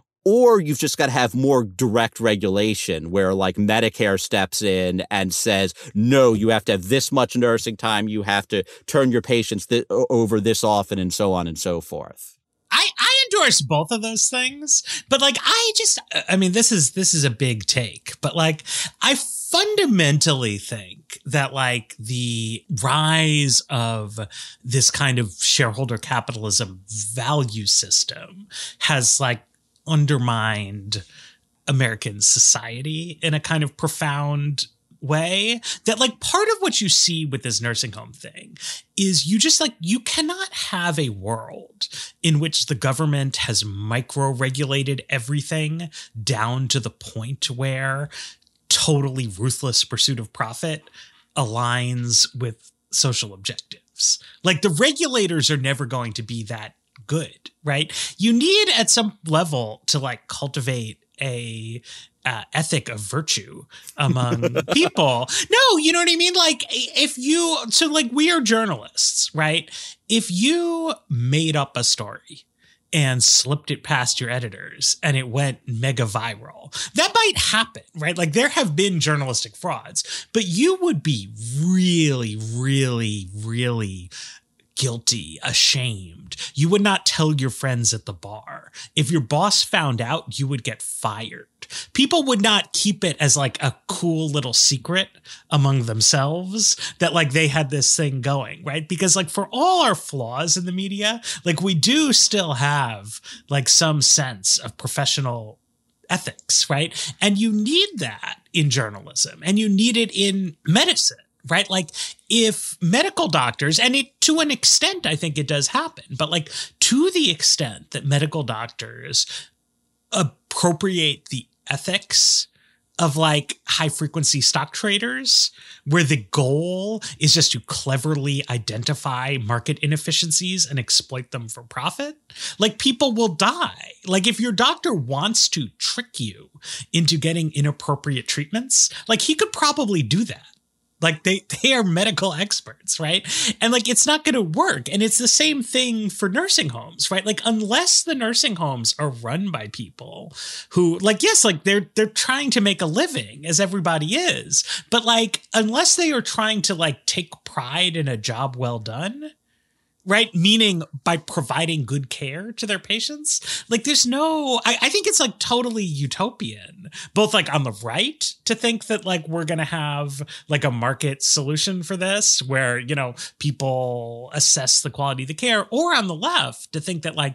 or you've just got to have more direct regulation where like Medicare steps in and says, no, you have to have this much nursing time. You have to turn your patients th- over this often and so on and so forth. I, I endorse both of those things, but like, I just, I mean, this is, this is a big take, but like, I fundamentally think that like the rise of this kind of shareholder capitalism value system has like undermined American society in a kind of profound way. That like part of what you see with this nursing home thing is you just like, you cannot have a world in which the government has micro-regulated everything down to the point where totally ruthless pursuit of profit aligns with social objectives. Like the regulators are never going to be that good, right? You need at some level to like cultivate a uh, ethic of virtue among people. No, you know what I mean? Like if you, so like we are journalists, right? If you made up a story and slipped it past your editors and it went mega viral. That might happen, right? Like there have been journalistic frauds, but you would be really, really, really guilty, ashamed. You would not tell your friends at the bar. If your boss found out, you would get fired. People would not keep it as like a cool little secret among themselves that like they had this thing going, right? Because like for all our flaws in the media, like we do still have like some sense of professional ethics, right? And you need that in journalism and you need it in medicine. Right? Like if medical doctors, and it, to an extent, I think it does happen, but like to the extent that medical doctors appropriate the ethics of like high frequency stock traders, where the goal is just to cleverly identify market inefficiencies and exploit them for profit, like people will die. Like if your doctor wants to trick you into getting inappropriate treatments, like he could probably do that. Like they, they are medical experts, right? And like, it's not going to work. And it's the same thing for nursing homes, right? Like, unless the nursing homes are run by people who like, yes, like they're, they're trying to make a living as everybody is, but like, unless they are trying to like take pride in a job well done, right? Meaning by providing good care to their patients. Like there's no, I, I think it's like totally utopian, both like on the right to think that like we're going to have like a market solution for this where, you know, people assess the quality of the care, or on the left to think that like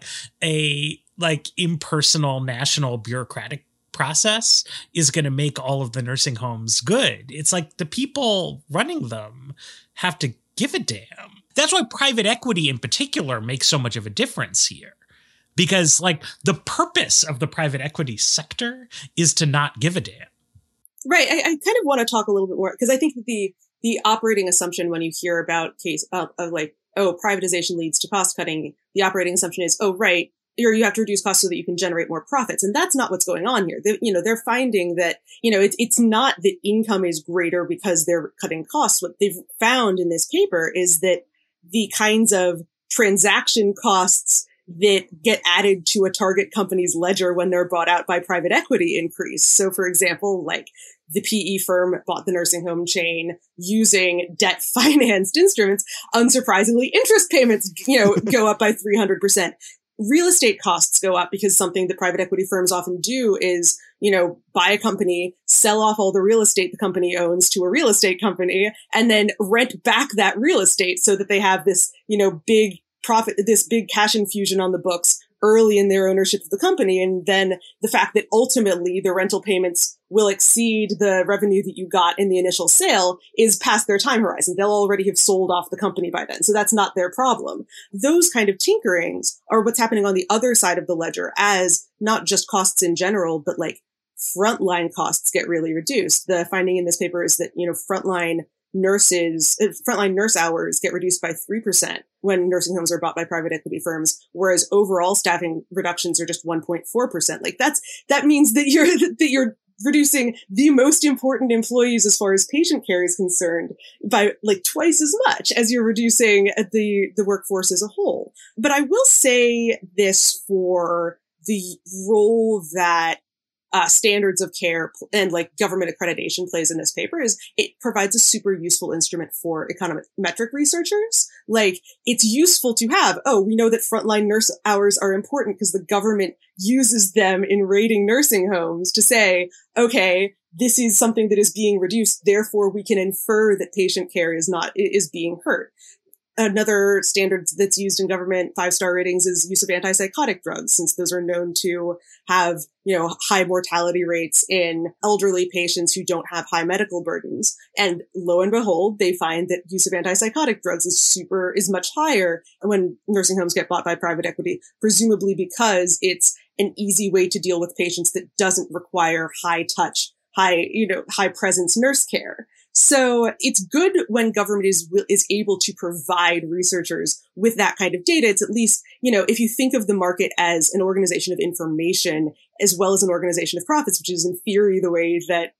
a like impersonal national bureaucratic process is going to make all of the nursing homes good. It's like the people running them have to give a damn. That's why private equity in particular makes so much of a difference here, because like the purpose of the private equity sector is to not give a damn. Right. I, I kind of want to talk a little bit more because I think that the the operating assumption when you hear about case uh, of like, oh, privatization leads to cost cutting, the operating assumption is, oh, right, or you have to reduce costs so that you can generate more profits. And that's not what's going on here. They, you know, they're finding that, you know, it's, it's not that income is greater because they're cutting costs. What they've found in this paper is that the kinds of transaction costs that get added to a target company's ledger when they're bought out by private equity increase. So, for example, like the P E firm bought the nursing home chain using debt financed instruments. Unsurprisingly, interest payments, you know, go up by three hundred percent. Real estate costs go up because something that private equity firms often do is, you know, buy a company, sell off all the real estate the company owns to a real estate company, and then rent back that real estate so that they have this, you know, big profit, this big cash infusion on the books early in their ownership of the company. And then the fact that ultimately the rental payments will exceed the revenue that you got in the initial sale is past their time horizon. They'll already have sold off the company by then. So that's not their problem. Those kind of tinkerings are what's happening on the other side of the ledger as not just costs in general, but like frontline costs get really reduced. The finding in this paper is that, you know, frontline nurses, frontline nurse hours get reduced by three percent when nursing homes are bought by private equity firms, whereas overall staffing reductions are just one point four percent. Like that's, that means that you're, that you're reducing the most important employees as far as patient care is concerned by like twice as much as you're reducing the, the workforce as a whole. But I will say this for the role that Uh, standards of care and like government accreditation plays in this paper is it provides a super useful instrument for econometric researchers. Like it's useful to have, oh, we know that frontline nurse hours are important because the government uses them in rating nursing homes to say, okay, this is something that is being reduced. Therefore, we can infer that patient care is not, is being hurt. Another standard that's used in government five-star ratings is use of antipsychotic drugs, since those are known to have, you know, high mortality rates in elderly patients who don't have high medical burdens. And lo and behold, they find that use of antipsychotic drugs is super, is much higher when nursing homes get bought by private equity, presumably because it's an easy way to deal with patients that doesn't require high touch, high, you know, high presence nurse care. So it's good when government is is able to provide researchers with that kind of data. It's at least, you know, if you think of the market as an organization of information as well as an organization of profits, which is in theory the way that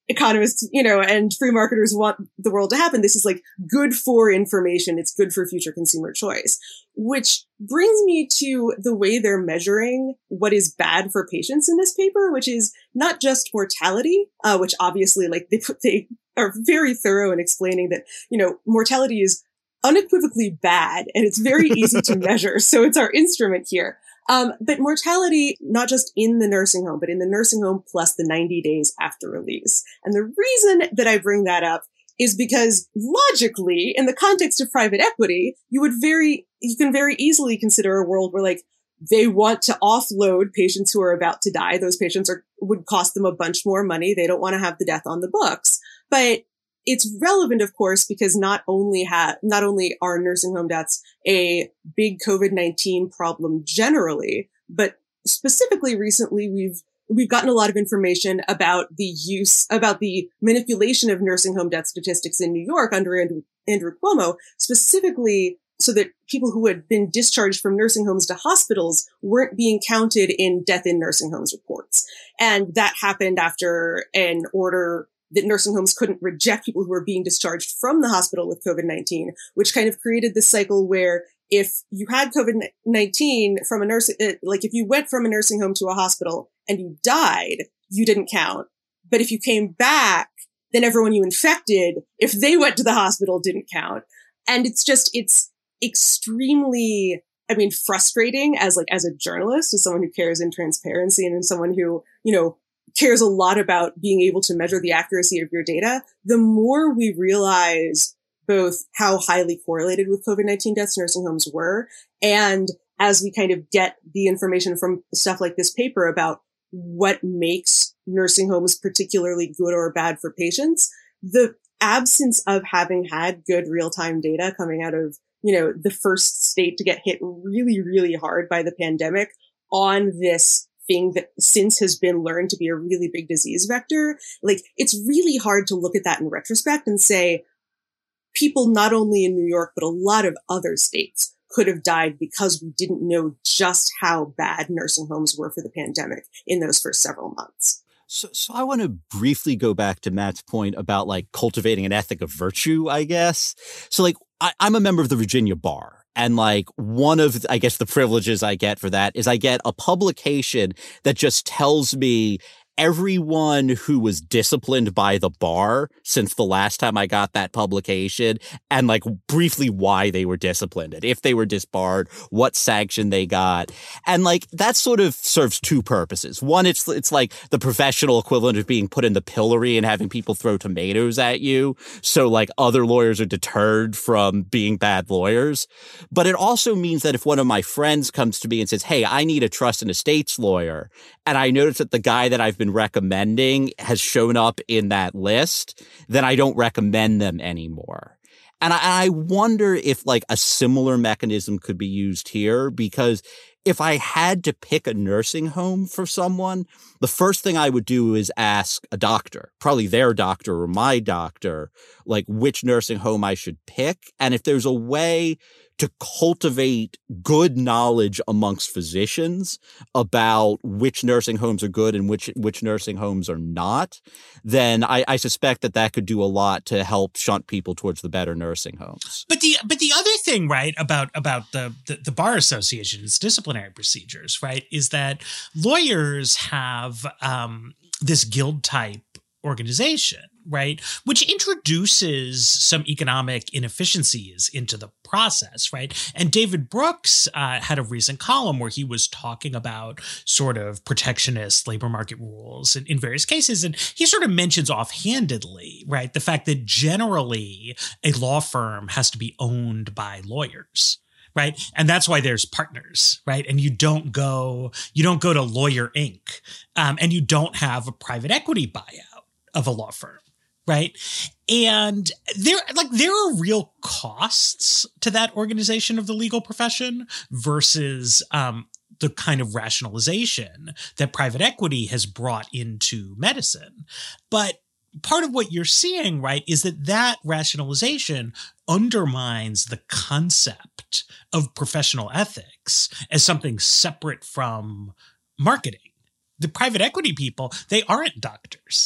economists, you know, and free marketers want the world to happen. This is like good for information. It's good for future consumer choice, which brings me to the way they're measuring what is bad for patients in this paper, which is not just mortality, uh, which obviously like they put, they are very thorough in explaining that, you know, mortality is unequivocally bad and it's very easy to measure. So it's our instrument here. Um, but mortality, not just in the nursing home, but in the nursing home plus the ninety days after release. And the reason that I bring that up is because logically, in the context of private equity, you would very, you can very easily consider a world where like they want to offload patients who are about to die. Those patients are, would cost them a bunch more money. They don't want to have the death on the books, but it's relevant, of course, because not only ha- not only are nursing home deaths a big COVID nineteen problem generally, but specifically recently we've we've gotten a lot of information about the use, about the manipulation of nursing home death statistics in New York under Andrew, Andrew Cuomo, specifically so that people who had been discharged from nursing homes to hospitals weren't being counted in death in nursing homes reports. And that happened after an order that nursing homes couldn't reject people who were being discharged from the hospital with COVID nineteen, which kind of created this cycle where if you had COVID nineteen from a nurse, like if you went from a nursing home to a hospital and you died, you didn't count. But if you came back, then everyone you infected, if they went to the hospital, didn't count. And it's just, it's extremely, I mean, frustrating as like, as a journalist, as someone who cares in transparency and as someone who, you know, cares a lot about being able to measure the accuracy of your data. The more we realize both how highly correlated with COVID nineteen deaths nursing homes were, and as we kind of get the information from stuff like this paper about what makes nursing homes particularly good or bad for patients, the absence of having had good real-time data coming out of, you know, the first state to get hit really, really hard by the pandemic on this thing that since has been learned to be a really big disease vector. Like, it's really hard to look at that in retrospect and say people not only in New York, but a lot of other states could have died because we didn't know just how bad nursing homes were for the pandemic in those first several months. So, so I want to briefly go back to Matt's point about like cultivating an ethic of virtue, I guess. So like, I, I'm a member of the Virginia Bar. And like one of, I guess, the privileges I get for that is I get a publication that just tells me everyone who was disciplined by the bar since the last time I got that publication, and like briefly why they were disciplined, and if they were disbarred, what sanction they got. And like that sort of serves two purposes. One, it's it's like the professional equivalent of being put in the pillory and having people throw tomatoes at you. So like other lawyers are deterred from being bad lawyers. But it also means that if one of my friends comes to me and says, hey, I need a trust and estates lawyer, and I notice that the guy that I've been recommending has shown up in that list, then I don't recommend them anymore. And I, I wonder if like a similar mechanism could be used here, because if I had to pick a nursing home for someone, the first thing I would do is ask a doctor, probably their doctor or my doctor, like which nursing home I should pick. And if there's a way to cultivate good knowledge amongst physicians about which nursing homes are good and which which nursing homes are not, then I, I suspect that that could do a lot to help shunt people towards the better nursing homes. But the but the other thing, right, about about the the, the Bar Association's disciplinary procedures, right, is that lawyers have um, this guild type organization, right, which introduces some economic inefficiencies into the process, right? And David Brooks uh, had a recent column where he was talking about sort of protectionist labor market rules in, in various cases. And he sort of mentions offhandedly, right, the fact that generally a law firm has to be owned by lawyers. Right. And that's why there's partners. Right. And you don't go you don't go to Lawyer Incorporated. Um, and you don't have a private equity buyout of a law firm. Right. And there like there are real costs to that organization of the legal profession versus um, the kind of rationalization that private equity has brought into medicine. But part of what you're seeing, right, is that that rationalization undermines the concept of professional ethics as something separate from marketing. The private equity people, they aren't doctors.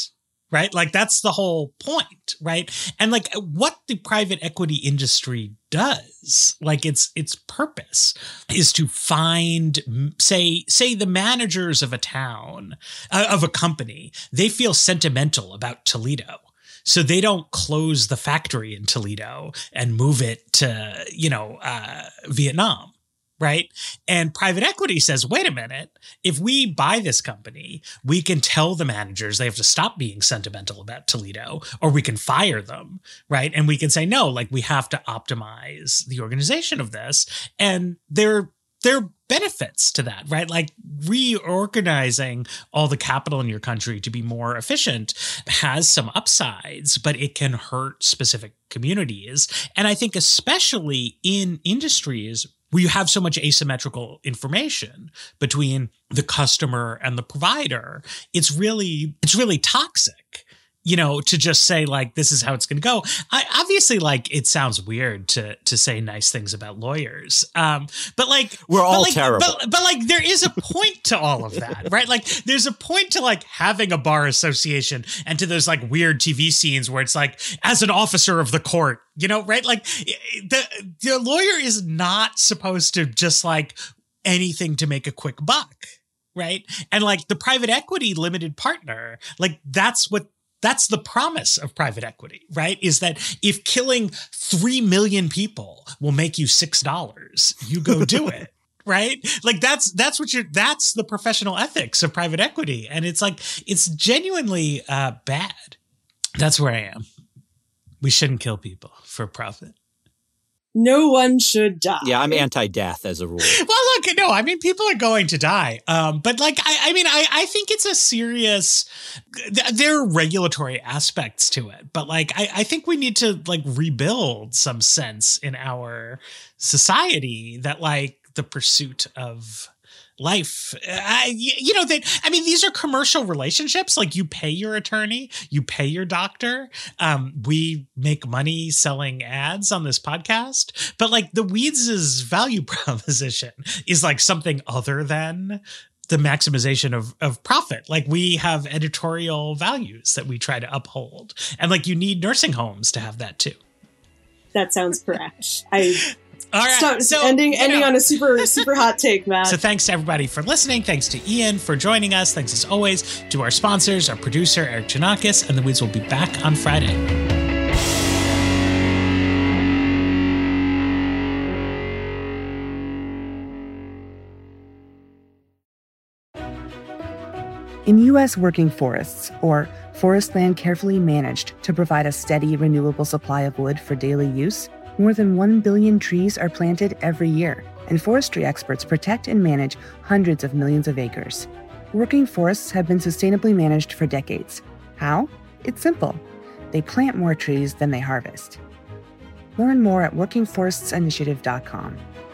right? Like that's the whole point, right? And like what the private equity industry does, like its its purpose is to find, say, say the managers of a town, uh, of a company, they feel sentimental about Toledo. So they don't close the factory in Toledo and move it to, you know, uh, Vietnam. Right. And private equity says, wait a minute, if we buy this company, we can tell the managers they have to stop being sentimental about Toledo, or we can fire them. Right. And we can say, no, like we have to optimize the organization of this. And there, there are benefits to that, right? Like reorganizing all the capital in your country to be more efficient has some upsides, but it can hurt specific communities. And I think especially in industries where you have so much asymmetrical information between the customer and the provider, it's really, it's really toxic, you know, to just say like, this is how it's going to go. I obviously like, it sounds weird to, to say nice things about lawyers. Um, but like, we're all like, terrible, but, but like, there is a point to all of that, right? Like there's a point to like having a bar association and to those like weird T V scenes where it's like, as an officer of the court, you know, right? Like the, the lawyer is not supposed to just like anything to make a quick buck, right? And like the private equity limited partner, like that's what, that's the promise of private equity, right? Is that if killing three million people will make you six dollars, you go do it. Right? Like that's, that's what you're, that's the professional ethics of private equity. And it's like, it's genuinely uh, bad. That's where I am. We shouldn't kill people for profit. No one should die. Yeah, I'm anti-death as a rule. Well, look, no, I mean, people are going to die. Um, but like, I, I mean, I, I think it's a serious, th- there are regulatory aspects to it, but like, I, I think we need to like rebuild some sense in our society that like the pursuit of life, I, you know, that, I mean, these are commercial relationships. Like you pay your attorney, you pay your doctor. Um, we make money selling ads on this podcast, but like the Weeds' value proposition is like something other than the maximization of, of profit. Like we have editorial values that we try to uphold. And like you need nursing homes to have that too. That sounds correct. I All right. So, so ending ending know. on a super, super hot take, Matt. So thanks to everybody for listening. Thanks to Ian for joining us. Thanks as always to our sponsors, our producer, Eric Janakis, and the Weeds will be back on Friday. In U S working forests, or forest land carefully managed to provide a steady, renewable supply of wood for daily use, more than one billion trees are planted every year, and forestry experts protect and manage hundreds of millions of acres. Working forests have been sustainably managed for decades. How? It's simple. They plant more trees than they harvest. Learn more at working forests initiative dot com.